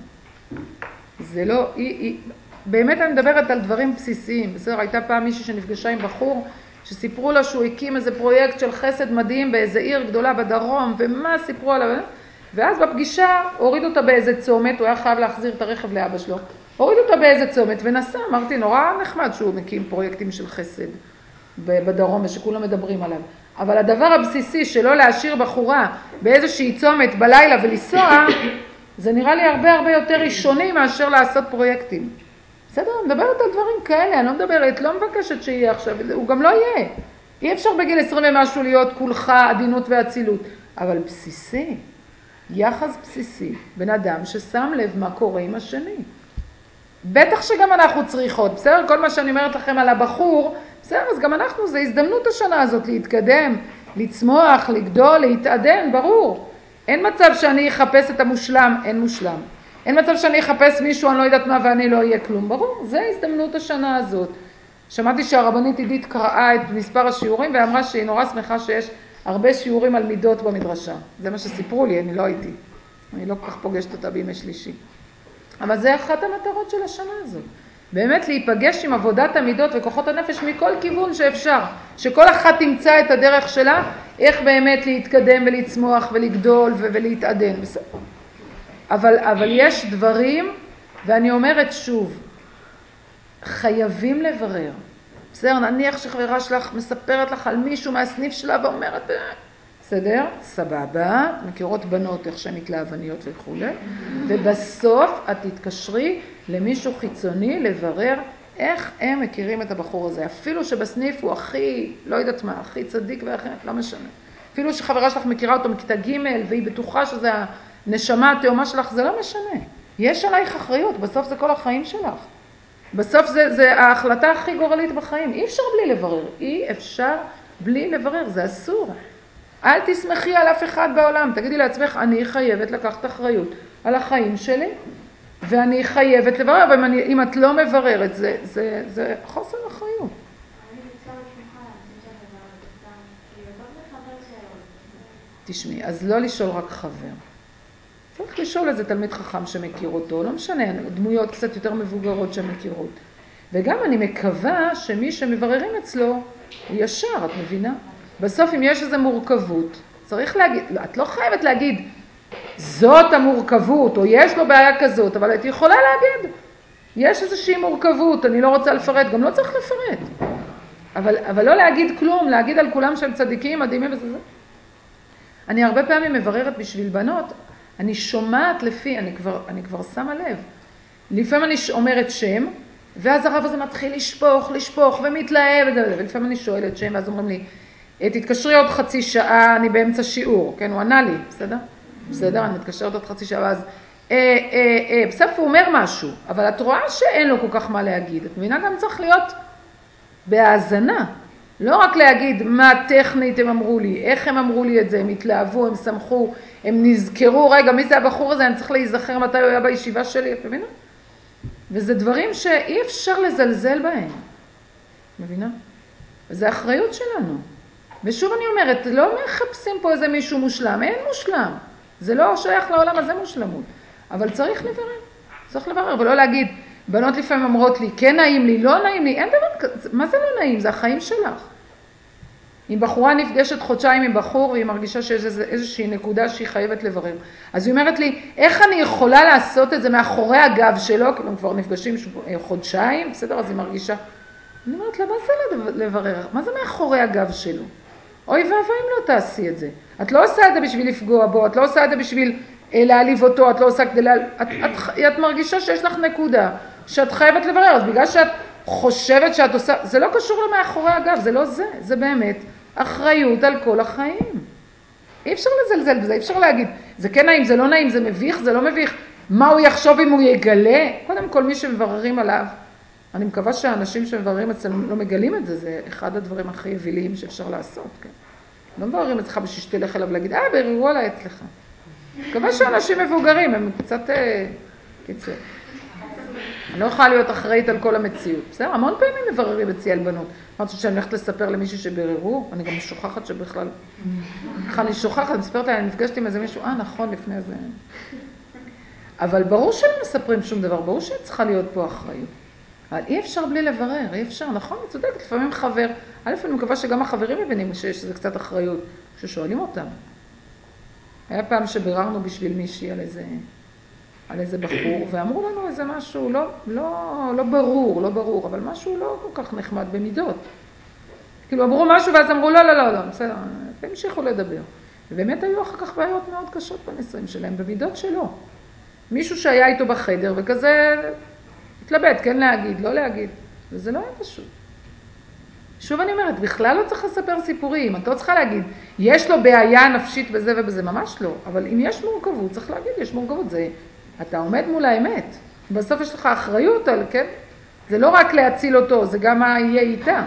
זה לא... היא, היא, באמת אני מדברת על דברים בסיסיים. בסדר, הייתה פעם מישהי שנפגשה עם בחור, שסיפרו לה שהוא הקים איזה פרויקט של חסד מדהים באיזה עיר גדולה בדרום, ומה סיפרו עליו? ואז בפגישה הוריד אותה באיזה צומת, הוא היה חייב להחזיר את הרכב לאבא שלו, הוריד אותה באיזה צומת ונסע, אמרתי, נורא נחמד שהוא מקים פרויקטים של חסד בדרום ושכולם מדברים עליו. אבל הדבר הבסיסי שלא להשאיר בחורה באיזושהי צומת בלילה ולנסוע, זה נראה לי הרבה הרבה יותר ראשוני מאשר לעשות פרויקטים. בסדר, אני מדברת על דברים כאלה, אני לא מדברת, לא מבקשת שיהיה עכשיו, הוא גם לא יהיה. אי אפשר בגיל עשרים ומשהו להיות כולך עדינות והצילות, אבל בסיסי, יחס בסיסי, בן אדם ששם לב מה קורה עם השני. בטח שגם אנחנו צריכות, בסדר? כל מה שאני אומרת לכם על הבחור, בסדר, אז גם אנחנו, זה הזדמנות השנה הזאת להתקדם, לצמוח, לגדול, להתעדן, ברור. אין מצב שאני אחפש את המושלם, אין מושלם. אין מצב שאני אחפש מישהו, אני לא יודעת מה ואני לא אהיה כלום. ברור, זה הזדמנות השנה הזאת. שמעתי שהרבנית עידית קראה את מספר השיעורים ואמרה שהיא נורא שמחה שיש הרבה שיעורים על מידות במדרשה. זה מה שסיפרו לי, אני לא הייתי. אני לא כל כך פוגשת אותה בימי שלישי. אבל זה אחת המטרות של השנה הזאת. באמת להיפגש עם עבודת המידות וכוחות הנפש מכל כיוון שאפשר. שכל אחת תמצא את הדרך שלה, איך באמת להתקדם ולצמוח ולגדול ולהתעדן. בסדר. אבל, אבל יש דברים, ואני אומרת שוב, חייבים לברר. בסדר, נניח שחברה שלך מספרת לך על מישהו מהסניף שלה ואומרת, בסדר, סבבה, מכירות בנות איך שהן מתלהבניות וכו'. ובסוף את תתקשרי למישהו חיצוני לברר איך הם מכירים את הבחור הזה. אפילו שבסניף הוא הכי, לא יודעת מה, הכי צדיק והכי, לא משנה. אפילו שחברה שלך מכירה אותו מכיתה ג' והיא בטוחה שזה הנשמה התאומה שלך, זה לא משנה. יש עלייך אחריות, בסוף זה כל החיים שלך. בסוף זה, זה ההחלטה הכי גורלית בחיים. אי אפשר בלי לברר, אי אפשר בלי לברר, זה אסור. אל תסמכי על אף אחד בעולם, תגידי לעצמך, אני חייבת לקחת אחריות על החיים שלי, ואני חייבת לברר, ואם את לא מבררת, זה, זה, זה חוסר אחריות. תשמעי, אז לא לשאול רק חבר. צריך לשאול איזה תלמיד חכם שמכיר אותו, לא משנה, דמויות קצת יותר מבוגרות שמכירות. וגם אני מקווה שמי שמבררים אצלו הוא ישר, את מבינה? בסוף אם יש איזו מורכבות, צריך להגיד, את לא חייבת להגיד, זאת המורכבות, או יש לו בעיה כזאת, אבל את יכולה להגיד, יש איזושהי מורכבות, אני לא רוצה לפרט, גם לא צריך לפרט. אבל, אבל לא להגיד כלום, להגיד על כולם שהם צדיקים, מדהימים וזה זה. אני הרבה פעמים מבררת בשביל בנות, אני שומעת לפי, אני כבר, אני כבר שמה לב. לפעמים אני אומרת שם, ואז הרב הזה מתחיל לשפוך, לשפוך, ומתלהב, ולפעמים אני שואלת שם, ואז אומרים לי, תתקשרי עוד חצי שעה, אני באמצע שיעור, כן, הוא ענה לי, בסדר? בסדר, אני מתקשרת עוד חצי שעה, ואז, אה, אה, אה, בסוף הוא אומר משהו, אבל את רואה שאין לו כל כך מה להגיד, את מבינה גם צריך להיות בהאזנה, לא רק להגיד מה טכנית הם אמרו לי, איך הם אמרו לי את זה, הם התלהבו, הם שמחו, הם נזכרו, רגע, מי זה הבחור הזה, אני צריך להיזכר מתי הוא היה בישיבה שלי, את מבינה? וזה דברים שאי אפשר לזלזל בהם, מבינה? וזה אחריות שלנו. ושוב אני אומרת, לא מחפשים פה איזה מישהו מושלם, אין מושלם. זה לא שייך לעולם הזה מושלמות. אבל צריך לברר, צריך לברר, ולא להגיד, בנות לפעמים אומרות לי, כן נעים לי, לא נעים לי, אין דבר כזה, מה זה לא נעים? זה החיים שלך. אם בחורה נפגשת חודשיים עם בחור, והיא מרגישה שיש איזו, איזושהי נקודה שהיא חייבת לברר. אז היא אומרת לי, איך אני יכולה לעשות את זה מאחורי הגב שלו, כי הם כבר נפגשים חודשיים, בסדר, אז היא מרגישה. אני אומרת לה, מה זה לברר? מה זה מאחורי הגב שלו? אוי ואבוי אם לא תעשי את זה. את לא עושה את זה בשביל לפגוע בו, את לא עושה את זה בשביל אה, להעליב אותו, את לא עושה כדי להעליב... את, את, את מרגישה שיש לך נקודה שאת חייבת לברר, אז בגלל שאת חושבת שאת עושה... זה לא קשור למאחורי הגב, זה לא זה, זה באמת אחריות על כל החיים. אי אפשר לזלזל בזה, אי אפשר להגיד, זה כן נעים, זה לא נעים, זה מביך, זה לא מביך, מה הוא יחשוב אם הוא יגלה? קודם כל מי שמבררים עליו, אני מקווה שהאנשים שמבררים אצלנו לא מגלים את זה, זה אחד הדברים הכי יביליים שאפשר לעשות, כן? לא מבררים אצלך בשביל שתלך אליו ולהגיד, אה, בררו עליי אצלך. אני מקווה שאנשים מבוגרים, הם קצת אה, קיצור. אני לא יכולה להיות אחראית על כל המציאות. בסדר, המון פעמים מבררים אצלי על בנות. אמרתי שאני הולכת לספר למישהו שבררו, אני גם שוכחת שבכלל... איך אני שוכחת, אני מספרת לה, אני נפגשתי עם איזה מישהו, אה, נכון, לפני זה. אבל ברור שלא מספרים שום דבר, ברור שצריכה להיות פה אחריות. אבל אי אפשר בלי לברר, אי אפשר, נכון? אני צודקת, לפעמים חבר. א', אני מקווה שגם החברים מבינים שיש איזה קצת אחריות, ששואלים אותם. היה פעם שביררנו בשביל מישהי על איזה, על איזה בחור, ואמרו לנו איזה משהו לא, לא, לא ברור, לא ברור, אבל משהו לא כל כך נחמד במידות. כאילו אמרו משהו ואז אמרו לא, לא, לא, לא, בסדר, והמשיכו לדבר. ובאמת היו אחר כך בעיות מאוד קשות בנישואים שלהם, במידות שלו. מישהו שהיה איתו בחדר וכזה... התלבט, כן להגיד, לא להגיד, וזה לא היה פשוט. שוב אני אומרת, בכלל לא צריך לספר סיפורים, את לא צריכה להגיד, יש לו בעיה נפשית בזה ובזה, ממש לא, אבל אם יש מורכבות, צריך להגיד, יש מורכבות, זה, אתה עומד מול האמת, בסוף יש לך אחריות על, כן? זה לא רק להציל אותו, זה גם מה יהיה איתה.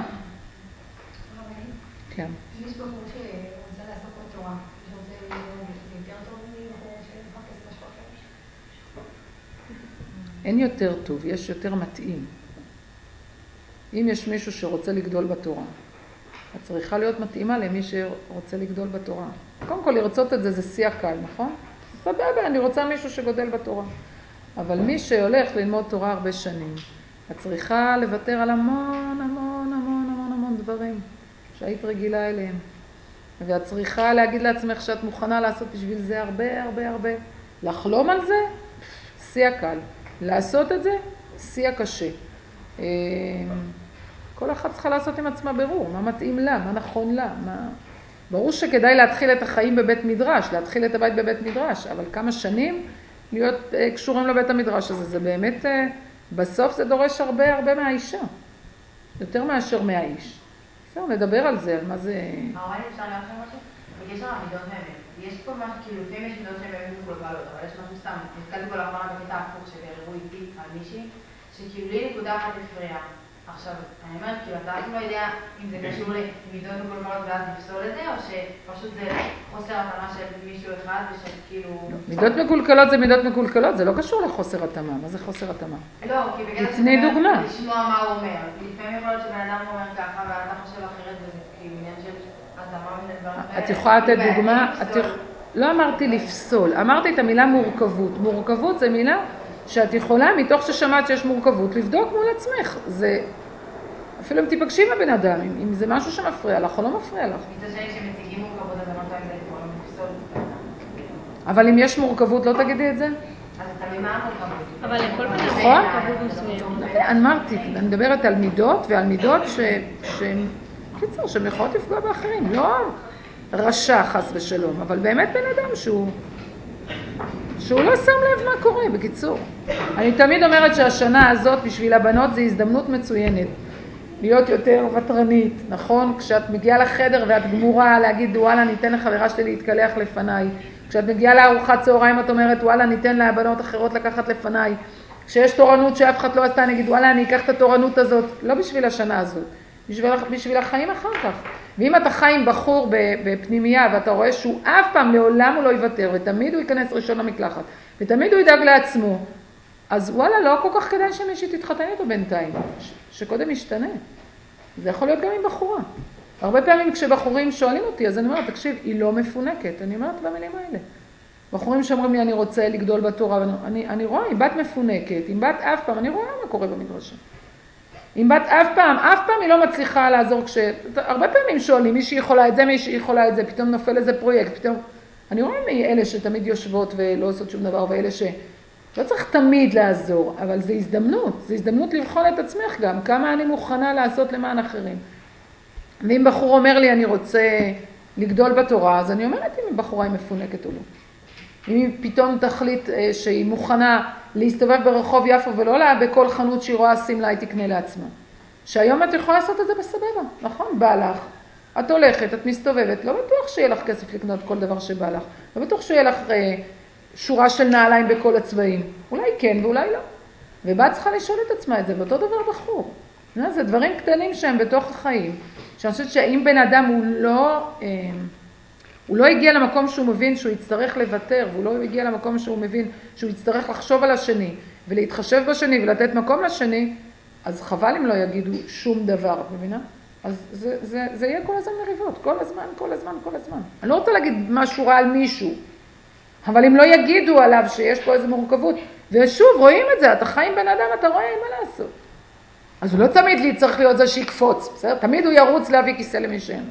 כן. יש בחור שרוצה לעשות פה תורה, שרוצה יותר טוב מבחור שמחפש משהו אחר? אין יותר טוב, יש יותר מתאים. אם יש מישהו שרוצה לגדול בתורה, את צריכה להיות מתאימה למי שרוצה לגדול בתורה. קודם כל, לרצות את זה זה שיא הקל, נכון? סבבה, אני רוצה מישהו שגודל בתורה. אבל מי שהולך ללמוד תורה הרבה שנים, את צריכה לוותר על המון, המון, המון, המון, המון דברים שהיית רגילה אליהם. ואת צריכה להגיד לעצמך שאת מוכנה לעשות בשביל זה הרבה, הרבה, הרבה. לחלום על זה, שיא הקל. לעשות את זה, שיא הקשה. כל אחת צריכה לעשות עם עצמה ברור, מה מתאים לה, מה נכון לה, מה... ברור שכדאי להתחיל את החיים בבית מדרש, להתחיל את הבית בבית מדרש, אבל כמה שנים להיות uh, קשורים לבית המדרש הזה, זה באמת, uh, בסוף זה דורש הרבה הרבה מהאישה, יותר מאשר מהאיש. בסדר, נדבר על זה, על מה זה... אולי אפשר להגיד משהו? בקשר למידות באמת, יש פה משהו, כאילו, לפעמים יש מידות שהן באמת מקולקלות, אבל יש משהו סתם, נתקלתי פה לאחרונה בקטע הפוך שביררו איתי על מישהי, שכאילו לי נקודה אחת הפריעה. עכשיו, אני אומרת, כאילו, אתה לא יודע אם זה קשור למידות מקולקלות ואז לפסול את זה, או שפשוט זה חוסר התאמה של מישהו אחד, ושכאילו... מידות מקולקלות זה מידות מקולקלות, זה לא קשור לחוסר התאמה. מה זה חוסר התאמה? לא, כי בגלל תתני דוגמה. לשמוע מה הוא אומר. לפעמים יכול להיות שבן אדם אומר ככה, ואתה חושב אחרת, וזה כאילו עניין של התאמה בין הדברים האלה. את יכולה לתת דוגמה? לא אמרתי לפסול, אמרתי את המילה מורכבות. מורכבות זה מילה שאת יכולה, מתוך ששמעת שיש מורכבות, לבדוק מול עצמך. זה... אפילו אם תיפגשי עם הבן אדם, אם, אם זה משהו שמפריע לך או לא מפריע לך. מצד שני, כשמציגים מורכבות, אז אמרת אם זה יכולים לפסול את זה. אבל אם יש מורכבות, לא תגידי את זה? אז תלוי מה המורכבות. אבל לכל בן אדם נכון? מורכבות מסוימת. אני אמרתי, אני מדברת על מידות ועל מידות שהן, קיצור, שהן יכולות לפגוע באחרים. לא רשע חס ושלום, אבל באמת בן אדם שהוא... שהוא לא שם לב מה קורה, בקיצור. אני תמיד אומרת שהשנה הזאת בשביל הבנות זה הזדמנות מצוינת. להיות יותר וטרנית, נכון? כשאת מגיעה לחדר ואת גמורה להגיד וואלה ניתן לחברה שלי להתקלח לפניי. כשאת מגיעה לארוחת צהריים את אומרת וואלה ניתן לבנות אחרות לקחת לפניי. כשיש תורנות שאף אחד לא עשתה אני אגיד וואלה אני אקח את התורנות הזאת. לא בשביל השנה הזאת, בשביל, בשביל החיים אחר כך. ואם אתה חי עם בחור בפנימייה ואתה רואה שהוא אף פעם לעולם הוא לא יוותר ותמיד הוא ייכנס ראשון למקלחת ותמיד הוא ידאג לעצמו, אז וואלה לא כל כך כדאי שמישהי תתחתן איתו בינתיים, ש- שקודם ישתנה. זה יכול להיות גם עם בחורה. הרבה פעמים כשבחורים שואלים אותי, אז אני אומרת, תקשיב, היא לא מפונקת. אני אומרת במילים האלה. בחורים שאומרים לי, אני רוצה לגדול בתורה, ואני, אני, אני רואה, אם בת מפונקת, אם בת אף פעם, אני רואה מה קורה במדרשה. אם בת אף פעם, אף פעם היא לא מצליחה לעזור כש... הרבה פעמים שואלים, מישהי יכולה את זה, מישהי יכולה את זה, פתאום נופל איזה פרויקט, פתאום... אני רואה מאלה שתמיד יושבות ולא עושות שום דבר, ואלה ש... לא צריך תמיד לעזור, אבל זה הזדמנות, זה הזדמנות לבחון את עצמך גם, כמה אני מוכנה לעשות למען אחרים. ואם בחור אומר לי, אני רוצה לגדול בתורה, אז אני אומרת אם בחורה היא מפונקת או לא. אם היא פתאום תחליט שהיא מוכנה להסתובב ברחוב יפו ולא לה בכל חנות שהיא רואה סמלה, היא תקנה לעצמה. שהיום את יכולה לעשות את זה בסבבה, נכון? בא לך, את הולכת, את מסתובבת, לא בטוח שיהיה לך כסף לקנות כל דבר שבא לך, לא בטוח שיהיה לך שורה של נעליים בכל הצבעים. אולי כן ואולי לא. ובת צריכה לשאול את עצמה את זה, ואותו דבר בחור. זה דברים קטנים שהם בתוך החיים, שאני חושבת שאם בן אדם הוא לא... הוא לא הגיע למקום שהוא מבין שהוא יצטרך לוותר, והוא לא הגיע למקום שהוא מבין שהוא יצטרך לחשוב על השני, ולהתחשב בשני ולתת מקום לשני, אז חבל אם לא יגידו שום דבר, את מבינה? אז זה, זה, זה יהיה כל הזמן מריבות, כל הזמן, כל הזמן, כל הזמן. אני לא רוצה להגיד משהו רע על מישהו, אבל אם לא יגידו עליו שיש פה איזו מורכבות, ושוב, רואים את זה, אתה חי עם בן אדם, אתה רואה אין מה לעשות. אז הוא לא תמיד לי צריך להיות זה שיקפוץ, בסדר? תמיד הוא ירוץ להביא כיסא למישהו.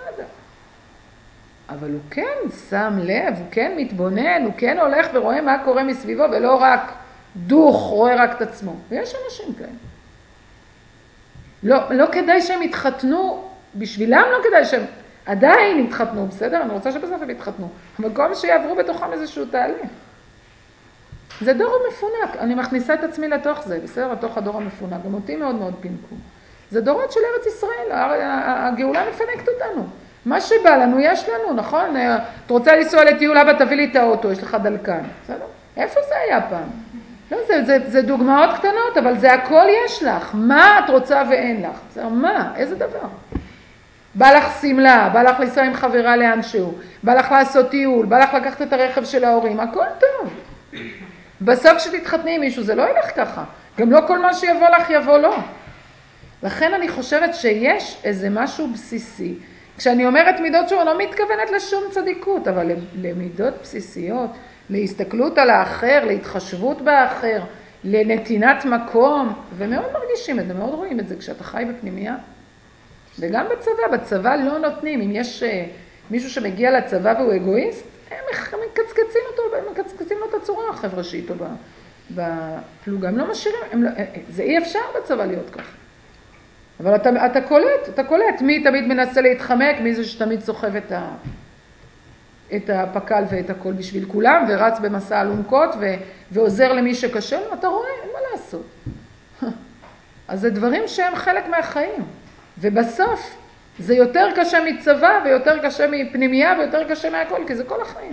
אבל הוא כן שם לב, הוא כן מתבונן, הוא כן הולך ורואה מה קורה מסביבו, ולא רק דוך, רואה רק את עצמו. ויש אנשים כאלה. לא, לא כדאי שהם יתחתנו, בשבילם לא כדאי שהם עדיין יתחתנו, בסדר? אני רוצה שבסוף הם יתחתנו. אבל כל מה שיעברו בתוכם איזשהו תהליך. זה דור המפונק, אני מכניסה את עצמי לתוך זה, בסדר? לתוך הדור המפונק, גם אותי מאוד מאוד פינקו. זה דורות של ארץ ישראל, הגאולה מפנקת אותנו. מה שבא לנו, יש לנו, נכון? את רוצה לנסוע לטיול, אבא, תביא לי את האוטו, יש לך דלקן, בסדר? איפה זה היה פעם? לא, זה, זה, זה דוגמאות קטנות, אבל זה הכל יש לך. מה את רוצה ואין לך? בסדר, מה? איזה דבר? בא לך סמלה, בא לך לנסוע עם חברה לאנשהו, בא לך לעשות טיול, בא לך לקחת את הרכב של ההורים, הכל טוב. בסוף כשתתחתני עם מישהו, זה לא ילך ככה. גם לא כל מה שיבוא לך יבוא לא. לכן אני חושבת שיש איזה משהו בסיסי. כשאני אומרת מידות שהוא לא מתכוונת לשום צדיקות, אבל למידות בסיסיות, להסתכלות על האחר, להתחשבות באחר, לנתינת מקום, ומאוד מרגישים את זה, מאוד רואים את זה כשאתה חי בפנימייה. וגם בצבא, בצבא לא נותנים, אם יש מישהו שמגיע לצבא והוא אגואיסט, הם מקצקצים אותו, הם מקצקצים לו את הצורה החבר'ה שאיתו בפלוגה, הם לא משאירים, הם לא, זה אי אפשר בצבא להיות ככה. אבל אתה, אתה קולט, אתה קולט, מי תמיד מנסה להתחמק, מי זה שתמיד סוחב את, ה, את הפקל ואת הכל בשביל כולם, ורץ במסע אלונקות ו, ועוזר למי שקשה לו, אתה רואה, אין מה לעשות. אז זה דברים שהם חלק מהחיים. ובסוף, זה יותר קשה מצבא ויותר קשה מפנימייה ויותר קשה מהכל, כי זה כל החיים.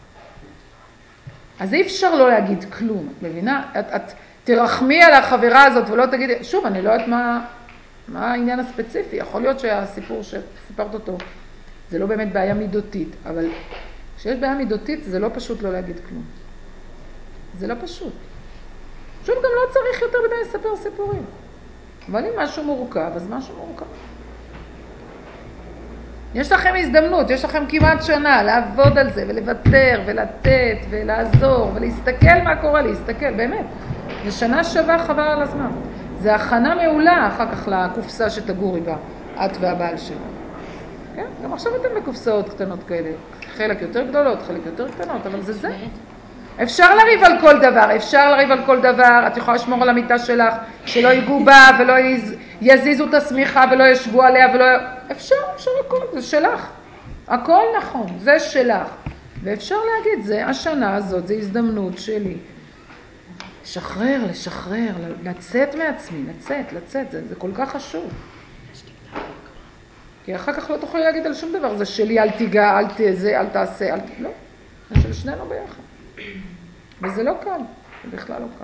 אז אי אפשר לא להגיד כלום, את מבינה? את, את תרחמי על החברה הזאת ולא תגידי, שוב, אני לא יודעת מה, מה העניין הספציפי, יכול להיות שהסיפור שסיפרת אותו, זה לא באמת בעיה מידותית, אבל כשיש בעיה מידותית זה לא פשוט לא להגיד כלום. זה לא פשוט. שוב, גם לא צריך יותר מדי לספר סיפורים. אבל אם משהו מורכב, אז משהו מורכב. יש לכם הזדמנות, יש לכם כמעט שנה לעבוד על זה ולוותר ולתת ולעזור ולהסתכל מה קורה, להסתכל, באמת. זה שנה שווה חבל על הזמן. זה הכנה מעולה אחר כך לקופסה שתגורי בה, את והבעל שלה. כן? גם עכשיו אתם בקופסאות קטנות כאלה. חלק יותר גדולות, חלק יותר קטנות, אבל זה זה. אפשר לריב על כל דבר, אפשר לריב על כל דבר, את יכולה לשמור על המיטה שלך, שלא ייגעו בה ולא יזיזו את השמיכה ולא ישבו עליה ולא... אפשר, אפשר הכל, זה שלך. הכל נכון, זה שלך. ואפשר להגיד, זה השנה הזאת, זה הזדמנות שלי. לשחרר, לשחרר, לצאת מעצמי, לצאת, לצאת, זה, זה כל כך חשוב. כי אחר כך לא תוכלי להגיד על שום דבר, זה שלי, אל תיגע, אל תזה, אל תעשה, אל ת... לא, זה של שנינו ביחד. וזה לא קל, זה בכלל לא קל.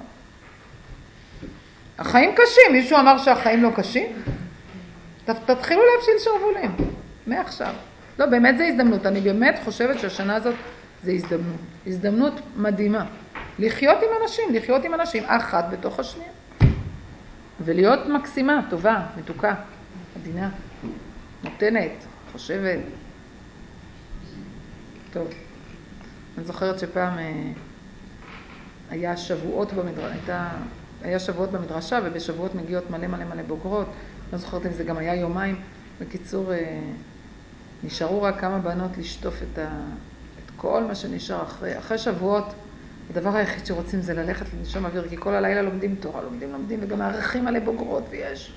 החיים קשים, מישהו אמר שהחיים לא קשים? תתחילו להפשיל שרבולים, מעכשיו. לא, באמת זה הזדמנות, אני באמת חושבת שהשנה הזאת זה הזדמנות. הזדמנות מדהימה. לחיות עם אנשים, לחיות עם אנשים, אחת בתוך השנייה. ולהיות מקסימה, טובה, מתוקה, עדינה, נותנת, חושבת. טוב, אני זוכרת שפעם היה שבועות במדרשה, הייתה, היה שבועות במדרשה, ובשבועות מגיעות מלא מלא מלא בוגרות. לא זוכרת אם זה גם היה יומיים. בקיצור, נשארו רק כמה בנות לשטוף את, ה, את כל מה שנשאר אחרי. אחרי שבועות, הדבר היחיד שרוצים זה ללכת לנשום אוויר, כי כל הלילה לומדים תורה, לומדים, לומדים, וגם מערכים מלא בוגרות, ויש...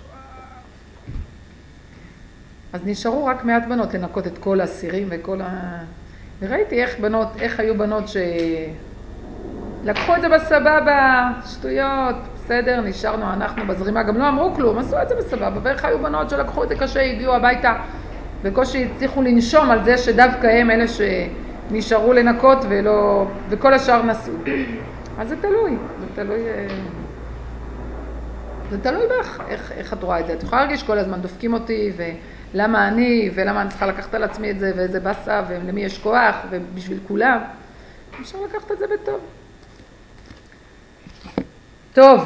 אז נשארו רק מעט בנות לנקות את כל הסירים וכל ה... וראיתי איך בנות, איך היו בנות שלקחו את זה בסבבה, שטויות, בסדר, נשארנו אנחנו בזרימה, גם לא אמרו כלום, עשו את זה בסבבה, ואיך היו בנות שלקחו את זה קשה, הגיעו הביתה, בקושי הצליחו לנשום על זה שדווקא הם אלה שנשארו לנקות ולא, וכל השאר נסעו. אז זה תלוי, זה תלוי, זה תלוי בך, איך, איך את רואה את זה. את יכולה להרגיש כל הזמן, דופקים אותי, ולמה אני, ולמה אני צריכה לקחת על עצמי את זה, ואיזה בסה, ולמי יש כוח, ובשביל כולם. אפשר לקחת את זה בטוב. טוב.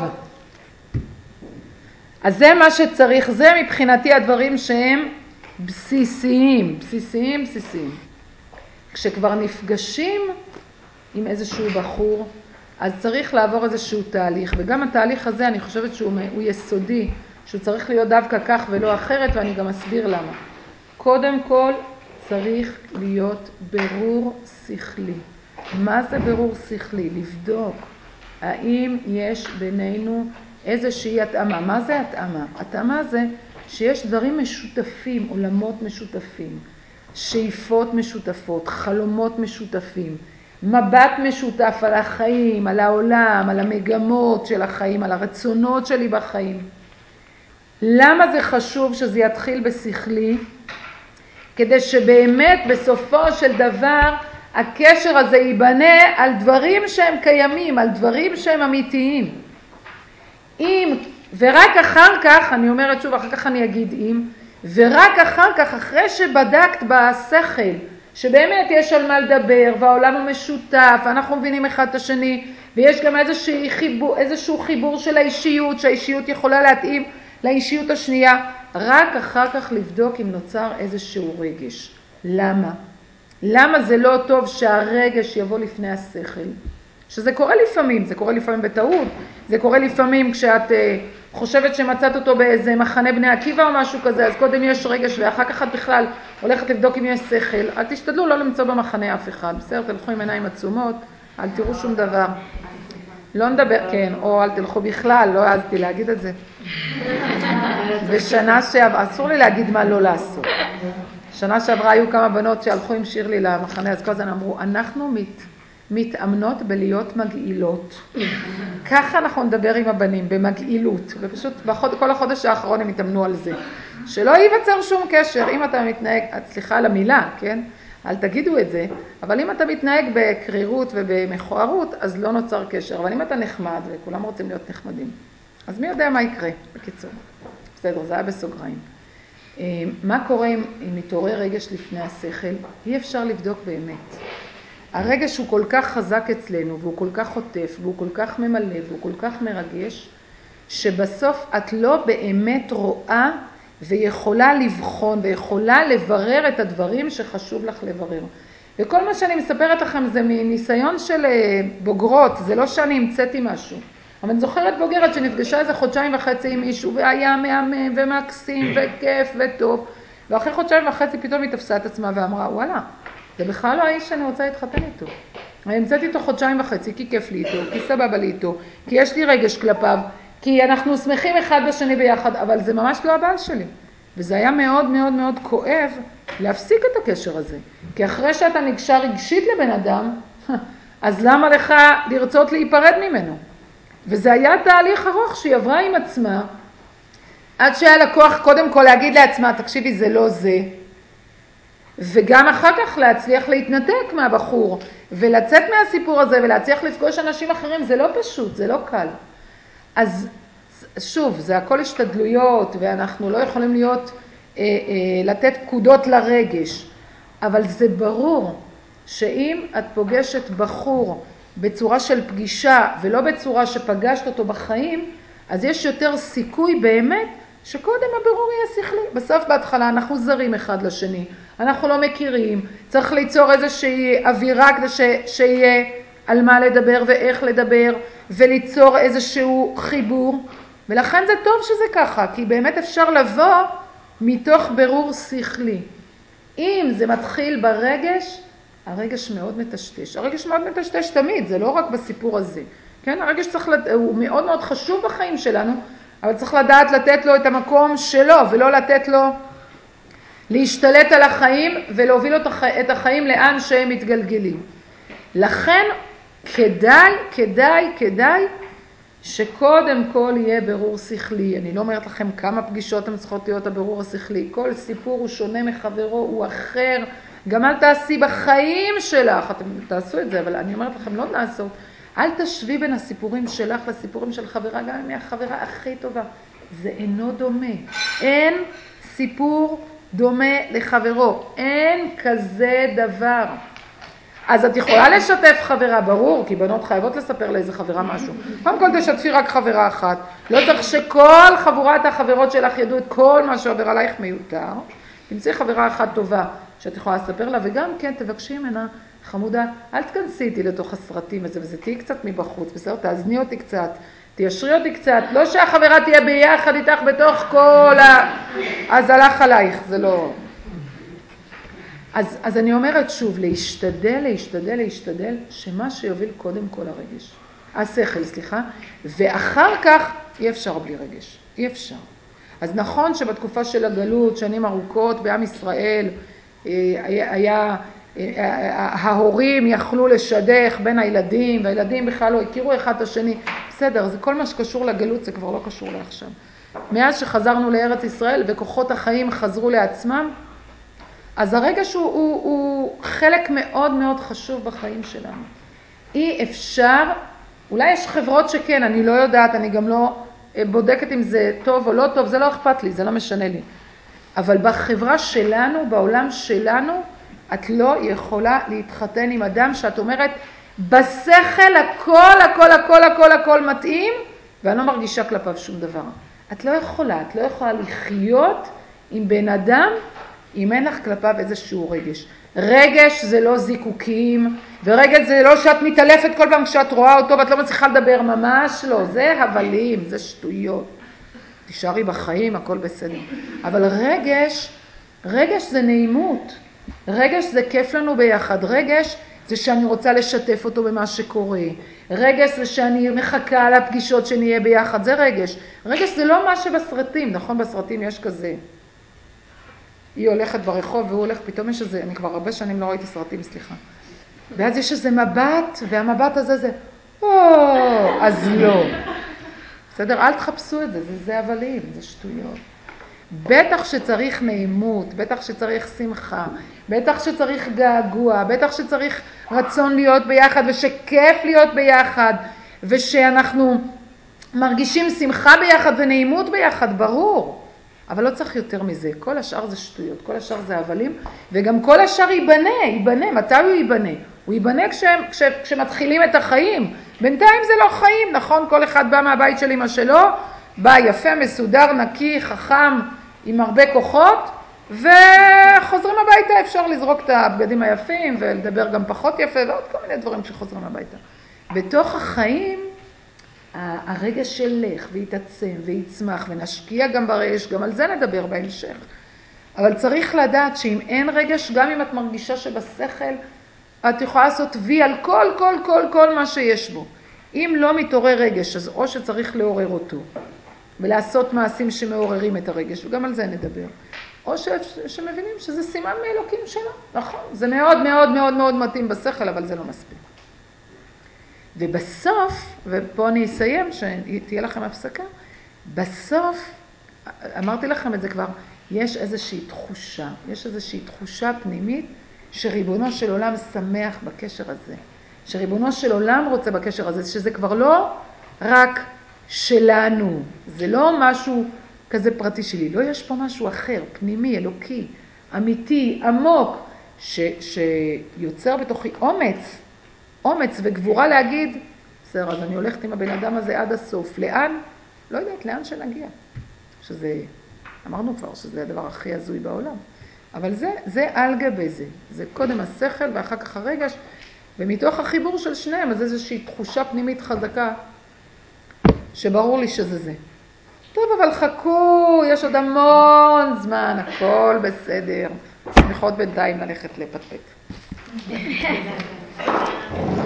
אז זה מה שצריך, זה מבחינתי הדברים שהם בסיסיים, בסיסיים, בסיסיים. כשכבר נפגשים עם איזשהו בחור, אז צריך לעבור איזשהו תהליך, וגם התהליך הזה אני חושבת שהוא הוא יסודי, שהוא צריך להיות דווקא כך ולא אחרת, ואני גם אסביר למה. קודם כל צריך להיות ברור שכלי. מה זה ברור שכלי? לבדוק האם יש בינינו איזושהי התאמה. מה זה התאמה? התאמה זה שיש דברים משותפים, עולמות משותפים, שאיפות משותפות, חלומות משותפים, מבט משותף על החיים, על העולם, על המגמות של החיים, על הרצונות שלי בחיים. למה זה חשוב שזה יתחיל בשכלי? כדי שבאמת בסופו של דבר הקשר הזה ייבנה על דברים שהם קיימים, על דברים שהם אמיתיים. אם, ורק אחר כך, אני אומרת שוב, אחר כך אני אגיד אם, ורק אחר כך, אחרי שבדקת בשכל, שבאמת יש על מה לדבר, והעולם הוא משותף, ואנחנו מבינים אחד את השני, ויש גם איזשהו חיבור, איזשהו חיבור של האישיות, שהאישיות יכולה להתאים לאישיות השנייה, רק אחר כך לבדוק אם נוצר איזשהו רגש. למה? למה זה לא טוב שהרגש יבוא לפני השכל? שזה קורה לפעמים, זה קורה לפעמים בטעות, זה קורה לפעמים כשאת uh, חושבת שמצאת אותו באיזה מחנה בני עקיבא או משהו כזה, אז קודם יש רגש ואחר כך את בכלל הולכת לבדוק אם יש שכל. אל תשתדלו לא למצוא במחנה אף אחד, בסדר, תלכו עם עיניים עצומות, אל תראו שום דבר. לא נדבר, כן, או אל תלכו בכלל, לא העזתי להגיד את זה. ושנה שעברה, אסור לי להגיד מה לא לעשות. שנה שעברה היו כמה בנות שהלכו עם שירלי למחנה, אז כל הזמן אמרו, אנחנו מת, מתאמנות בלהיות מגעילות. ככה אנחנו נדבר עם הבנים, במגעילות. ופשוט בחוד, כל החודש האחרון הם התאמנו על זה. שלא ייווצר שום קשר. אם אתה מתנהג, סליחה על המילה, כן? אל תגידו את זה, אבל אם אתה מתנהג בקרירות ובמכוערות, אז לא נוצר קשר. אבל אם אתה נחמד, וכולם רוצים להיות נחמדים, אז מי יודע מה יקרה, בקיצור. בסדר, זה היה בסוגריים. מה קורה אם מתעורר רגש לפני השכל? אי אפשר לבדוק באמת. הרגש הוא כל כך חזק אצלנו, והוא כל כך חוטף, והוא כל כך ממלא, והוא כל כך מרגש, שבסוף את לא באמת רואה ויכולה לבחון ויכולה לברר את הדברים שחשוב לך לברר. וכל מה שאני מספרת לכם זה מניסיון של בוגרות, זה לא שאני המצאתי משהו. אבל אני זוכרת בוגרת שנפגשה איזה חודשיים וחצי עם מישהו, והיה מהמם ומקסים וכיף וטוב, ואחרי חודשיים וחצי פתאום היא תפסה את עצמה ואמרה, וואלה, זה בכלל לא האיש שאני רוצה להתחתן איתו. אני המצאתי איתו חודשיים וחצי, כי כיף לי איתו, כי סבבה לי איתו, כי יש לי רגש כלפיו, כי אנחנו שמחים אחד בשני ביחד, אבל זה ממש לא הבעל שלי. וזה היה מאוד מאוד מאוד כואב להפסיק את הקשר הזה. כי אחרי שאתה נקשר רגשית לבן אדם, אז למה לך לרצות להיפרד ממנו? וזה היה תהליך ארוך שהיא עברה עם עצמה, עד שהיה לקוח קודם כל להגיד לעצמה, תקשיבי, זה לא זה. וגם אחר כך להצליח להתנתק מהבחור, ולצאת מהסיפור הזה, ולהצליח לפגוש אנשים אחרים, זה לא פשוט, זה לא קל. אז שוב, זה הכל השתדלויות, ואנחנו לא יכולים להיות, אה, אה, לתת פקודות לרגש. אבל זה ברור שאם את פוגשת בחור בצורה של פגישה, ולא בצורה שפגשת אותו בחיים, אז יש יותר סיכוי באמת שקודם הבירור יהיה שכלי. בסוף בהתחלה אנחנו זרים אחד לשני, אנחנו לא מכירים, צריך ליצור איזושהי אווירה כדי ש... שיהיה על מה לדבר ואיך לדבר, וליצור איזשהו חיבור. ולכן זה טוב שזה ככה, כי באמת אפשר לבוא מתוך בירור שכלי. אם זה מתחיל ברגש, הרגש מאוד מטשטש. הרגש מאוד מטשטש תמיד, זה לא רק בסיפור הזה. כן? הרגש צריך, הוא מאוד מאוד חשוב בחיים שלנו, אבל צריך לדעת לתת לו את המקום שלו, ולא לתת לו להשתלט על החיים ולהוביל את החיים לאן שהם מתגלגלים. לכן כדאי, כדאי, כדאי שקודם כל יהיה ברור שכלי. אני לא אומרת לכם כמה פגישות הם צריכות להיות הברור השכלי. כל סיפור הוא שונה מחברו, הוא אחר. גם אל תעשי בחיים שלך, אתם תעשו את זה, אבל אני אומרת לכם לא לעשות. אל תשווי בין הסיפורים שלך לסיפורים של חברה, גם אם היא החברה הכי טובה. זה אינו דומה. אין סיפור דומה לחברו. אין כזה דבר. אז את יכולה לשתף חברה, ברור, כי בנות חייבות לספר לאיזה חברה משהו. קודם כל תשתפי רק חברה אחת. לא צריך שכל חבורת החברות שלך ידעו את כל מה שעובר עלייך מיותר. תמצאי חברה אחת טובה שאת יכולה לספר לה, וגם כן תבקשי ממנה, חמודה, אל תכנסי איתי לתוך הסרטים הזה, וזה תהי קצת מבחוץ, בסדר? תאזני אותי קצת, תיישרי אותי קצת, לא שהחברה תהיה ביחד איתך בתוך כל ה... אז הלך עלייך, זה לא... אז, אז אני אומרת שוב, להשתדל, להשתדל, להשתדל, שמה שיוביל קודם כל הרגש. השכל, סליחה, ואחר כך אי אפשר בלי רגש, אי אפשר. אז נכון שבתקופה של הגלות, שנים ארוכות בעם ישראל, היה, היה, ההורים יכלו לשדך בין הילדים, והילדים בכלל לא הכירו אחד את השני. בסדר, זה כל מה שקשור לגלות, זה כבר לא קשור לעכשיו. מאז שחזרנו לארץ ישראל וכוחות החיים חזרו לעצמם, אז הרגש הוא, הוא, הוא חלק מאוד מאוד חשוב בחיים שלנו. אי אפשר, אולי יש חברות שכן, אני לא יודעת, אני גם לא בודקת אם זה טוב או לא טוב, זה לא אכפת לי, זה לא משנה לי. אבל בחברה שלנו, בעולם שלנו, את לא יכולה להתחתן עם אדם שאת אומרת, בשכל הכל, הכל, הכל, הכל, הכל מתאים, ואני לא מרגישה כלפיו שום דבר. את לא יכולה, את לא יכולה לחיות עם בן אדם, אם אין לך כלפיו איזשהו רגש. רגש זה לא זיקוקים, ורגש זה לא שאת מתעלפת כל פעם כשאת רואה אותו, ואת לא מצליחה לדבר, ממש לא, זה הבלים, זה שטויות. תישארי בחיים, הכל בסדר. אבל רגש, רגש זה נעימות. רגש זה כיף לנו ביחד. רגש זה שאני רוצה לשתף אותו במה שקורה. רגש זה שאני מחכה לפגישות שנהיה ביחד, זה רגש. רגש זה לא מה שבסרטים, נכון? בסרטים יש כזה. היא הולכת ברחוב והוא הולך, פתאום יש איזה, אני כבר הרבה שנים לא ראיתי סרטים, סליחה. ואז יש איזה מבט, והמבט הזה זה, או, אז לא. בסדר? אל תחפשו את זה, זה, זה הבלים, זה שטויות. בטח שצריך נעימות, בטח שצריך שמחה, בטח שצריך געגוע, בטח שצריך רצון להיות ביחד ושכיף להיות ביחד ושאנחנו מרגישים שמחה ביחד ונעימות ביחד, ברור. אבל לא צריך יותר מזה, כל השאר זה שטויות, כל השאר זה הבלים, וגם כל השאר ייבנה, ייבנה, מתי הוא ייבנה? הוא ייבנה כשהם, כש, כשמתחילים את החיים, בינתיים זה לא חיים, נכון? כל אחד בא מהבית של אמא שלו, בא יפה, מסודר, נקי, חכם, עם הרבה כוחות, וחוזרים הביתה, אפשר לזרוק את הבגדים היפים, ולדבר גם פחות יפה, ועוד כל מיני דברים כשחוזרים הביתה. בתוך החיים, הרגש שלך ויתעצם ויצמח ונשקיע גם ברגש, גם על זה נדבר בהמשך. אבל צריך לדעת שאם אין רגש, גם אם את מרגישה שבשכל, את יכולה לעשות וי על כל, כל, כל, כל מה שיש בו. אם לא מתעורר רגש, אז או שצריך לעורר אותו, ולעשות מעשים שמעוררים את הרגש, וגם על זה נדבר. או ש... שמבינים שזה סימן מאלוקים שלו, נכון? זה מאוד מאוד מאוד מאוד מתאים בשכל, אבל זה לא מספיק. ובסוף, ופה אני אסיים, שתהיה לכם הפסקה, בסוף, אמרתי לכם את זה כבר, יש איזושהי תחושה, יש איזושהי תחושה פנימית, שריבונו של עולם שמח בקשר הזה, שריבונו של עולם רוצה בקשר הזה, שזה כבר לא רק שלנו, זה לא משהו כזה פרטי שלי, לא, יש פה משהו אחר, פנימי, אלוקי, אמיתי, עמוק, ש, שיוצר בתוכי אומץ, אומץ וגבורה להגיד, בסדר, אז אני הולכת עם הבן אדם הזה עד הסוף. לאן? לא יודעת, לאן שנגיע. שזה, אמרנו כבר שזה הדבר הכי הזוי בעולם. אבל זה, זה על גבי זה. זה קודם השכל ואחר כך הרגש, ומתוך החיבור של שניהם, אז איזושהי תחושה פנימית חזקה, שברור לי שזה זה. טוב, אבל חכו, יש עוד המון זמן, הכל בסדר. שמחות בינתיים ללכת לפטפט.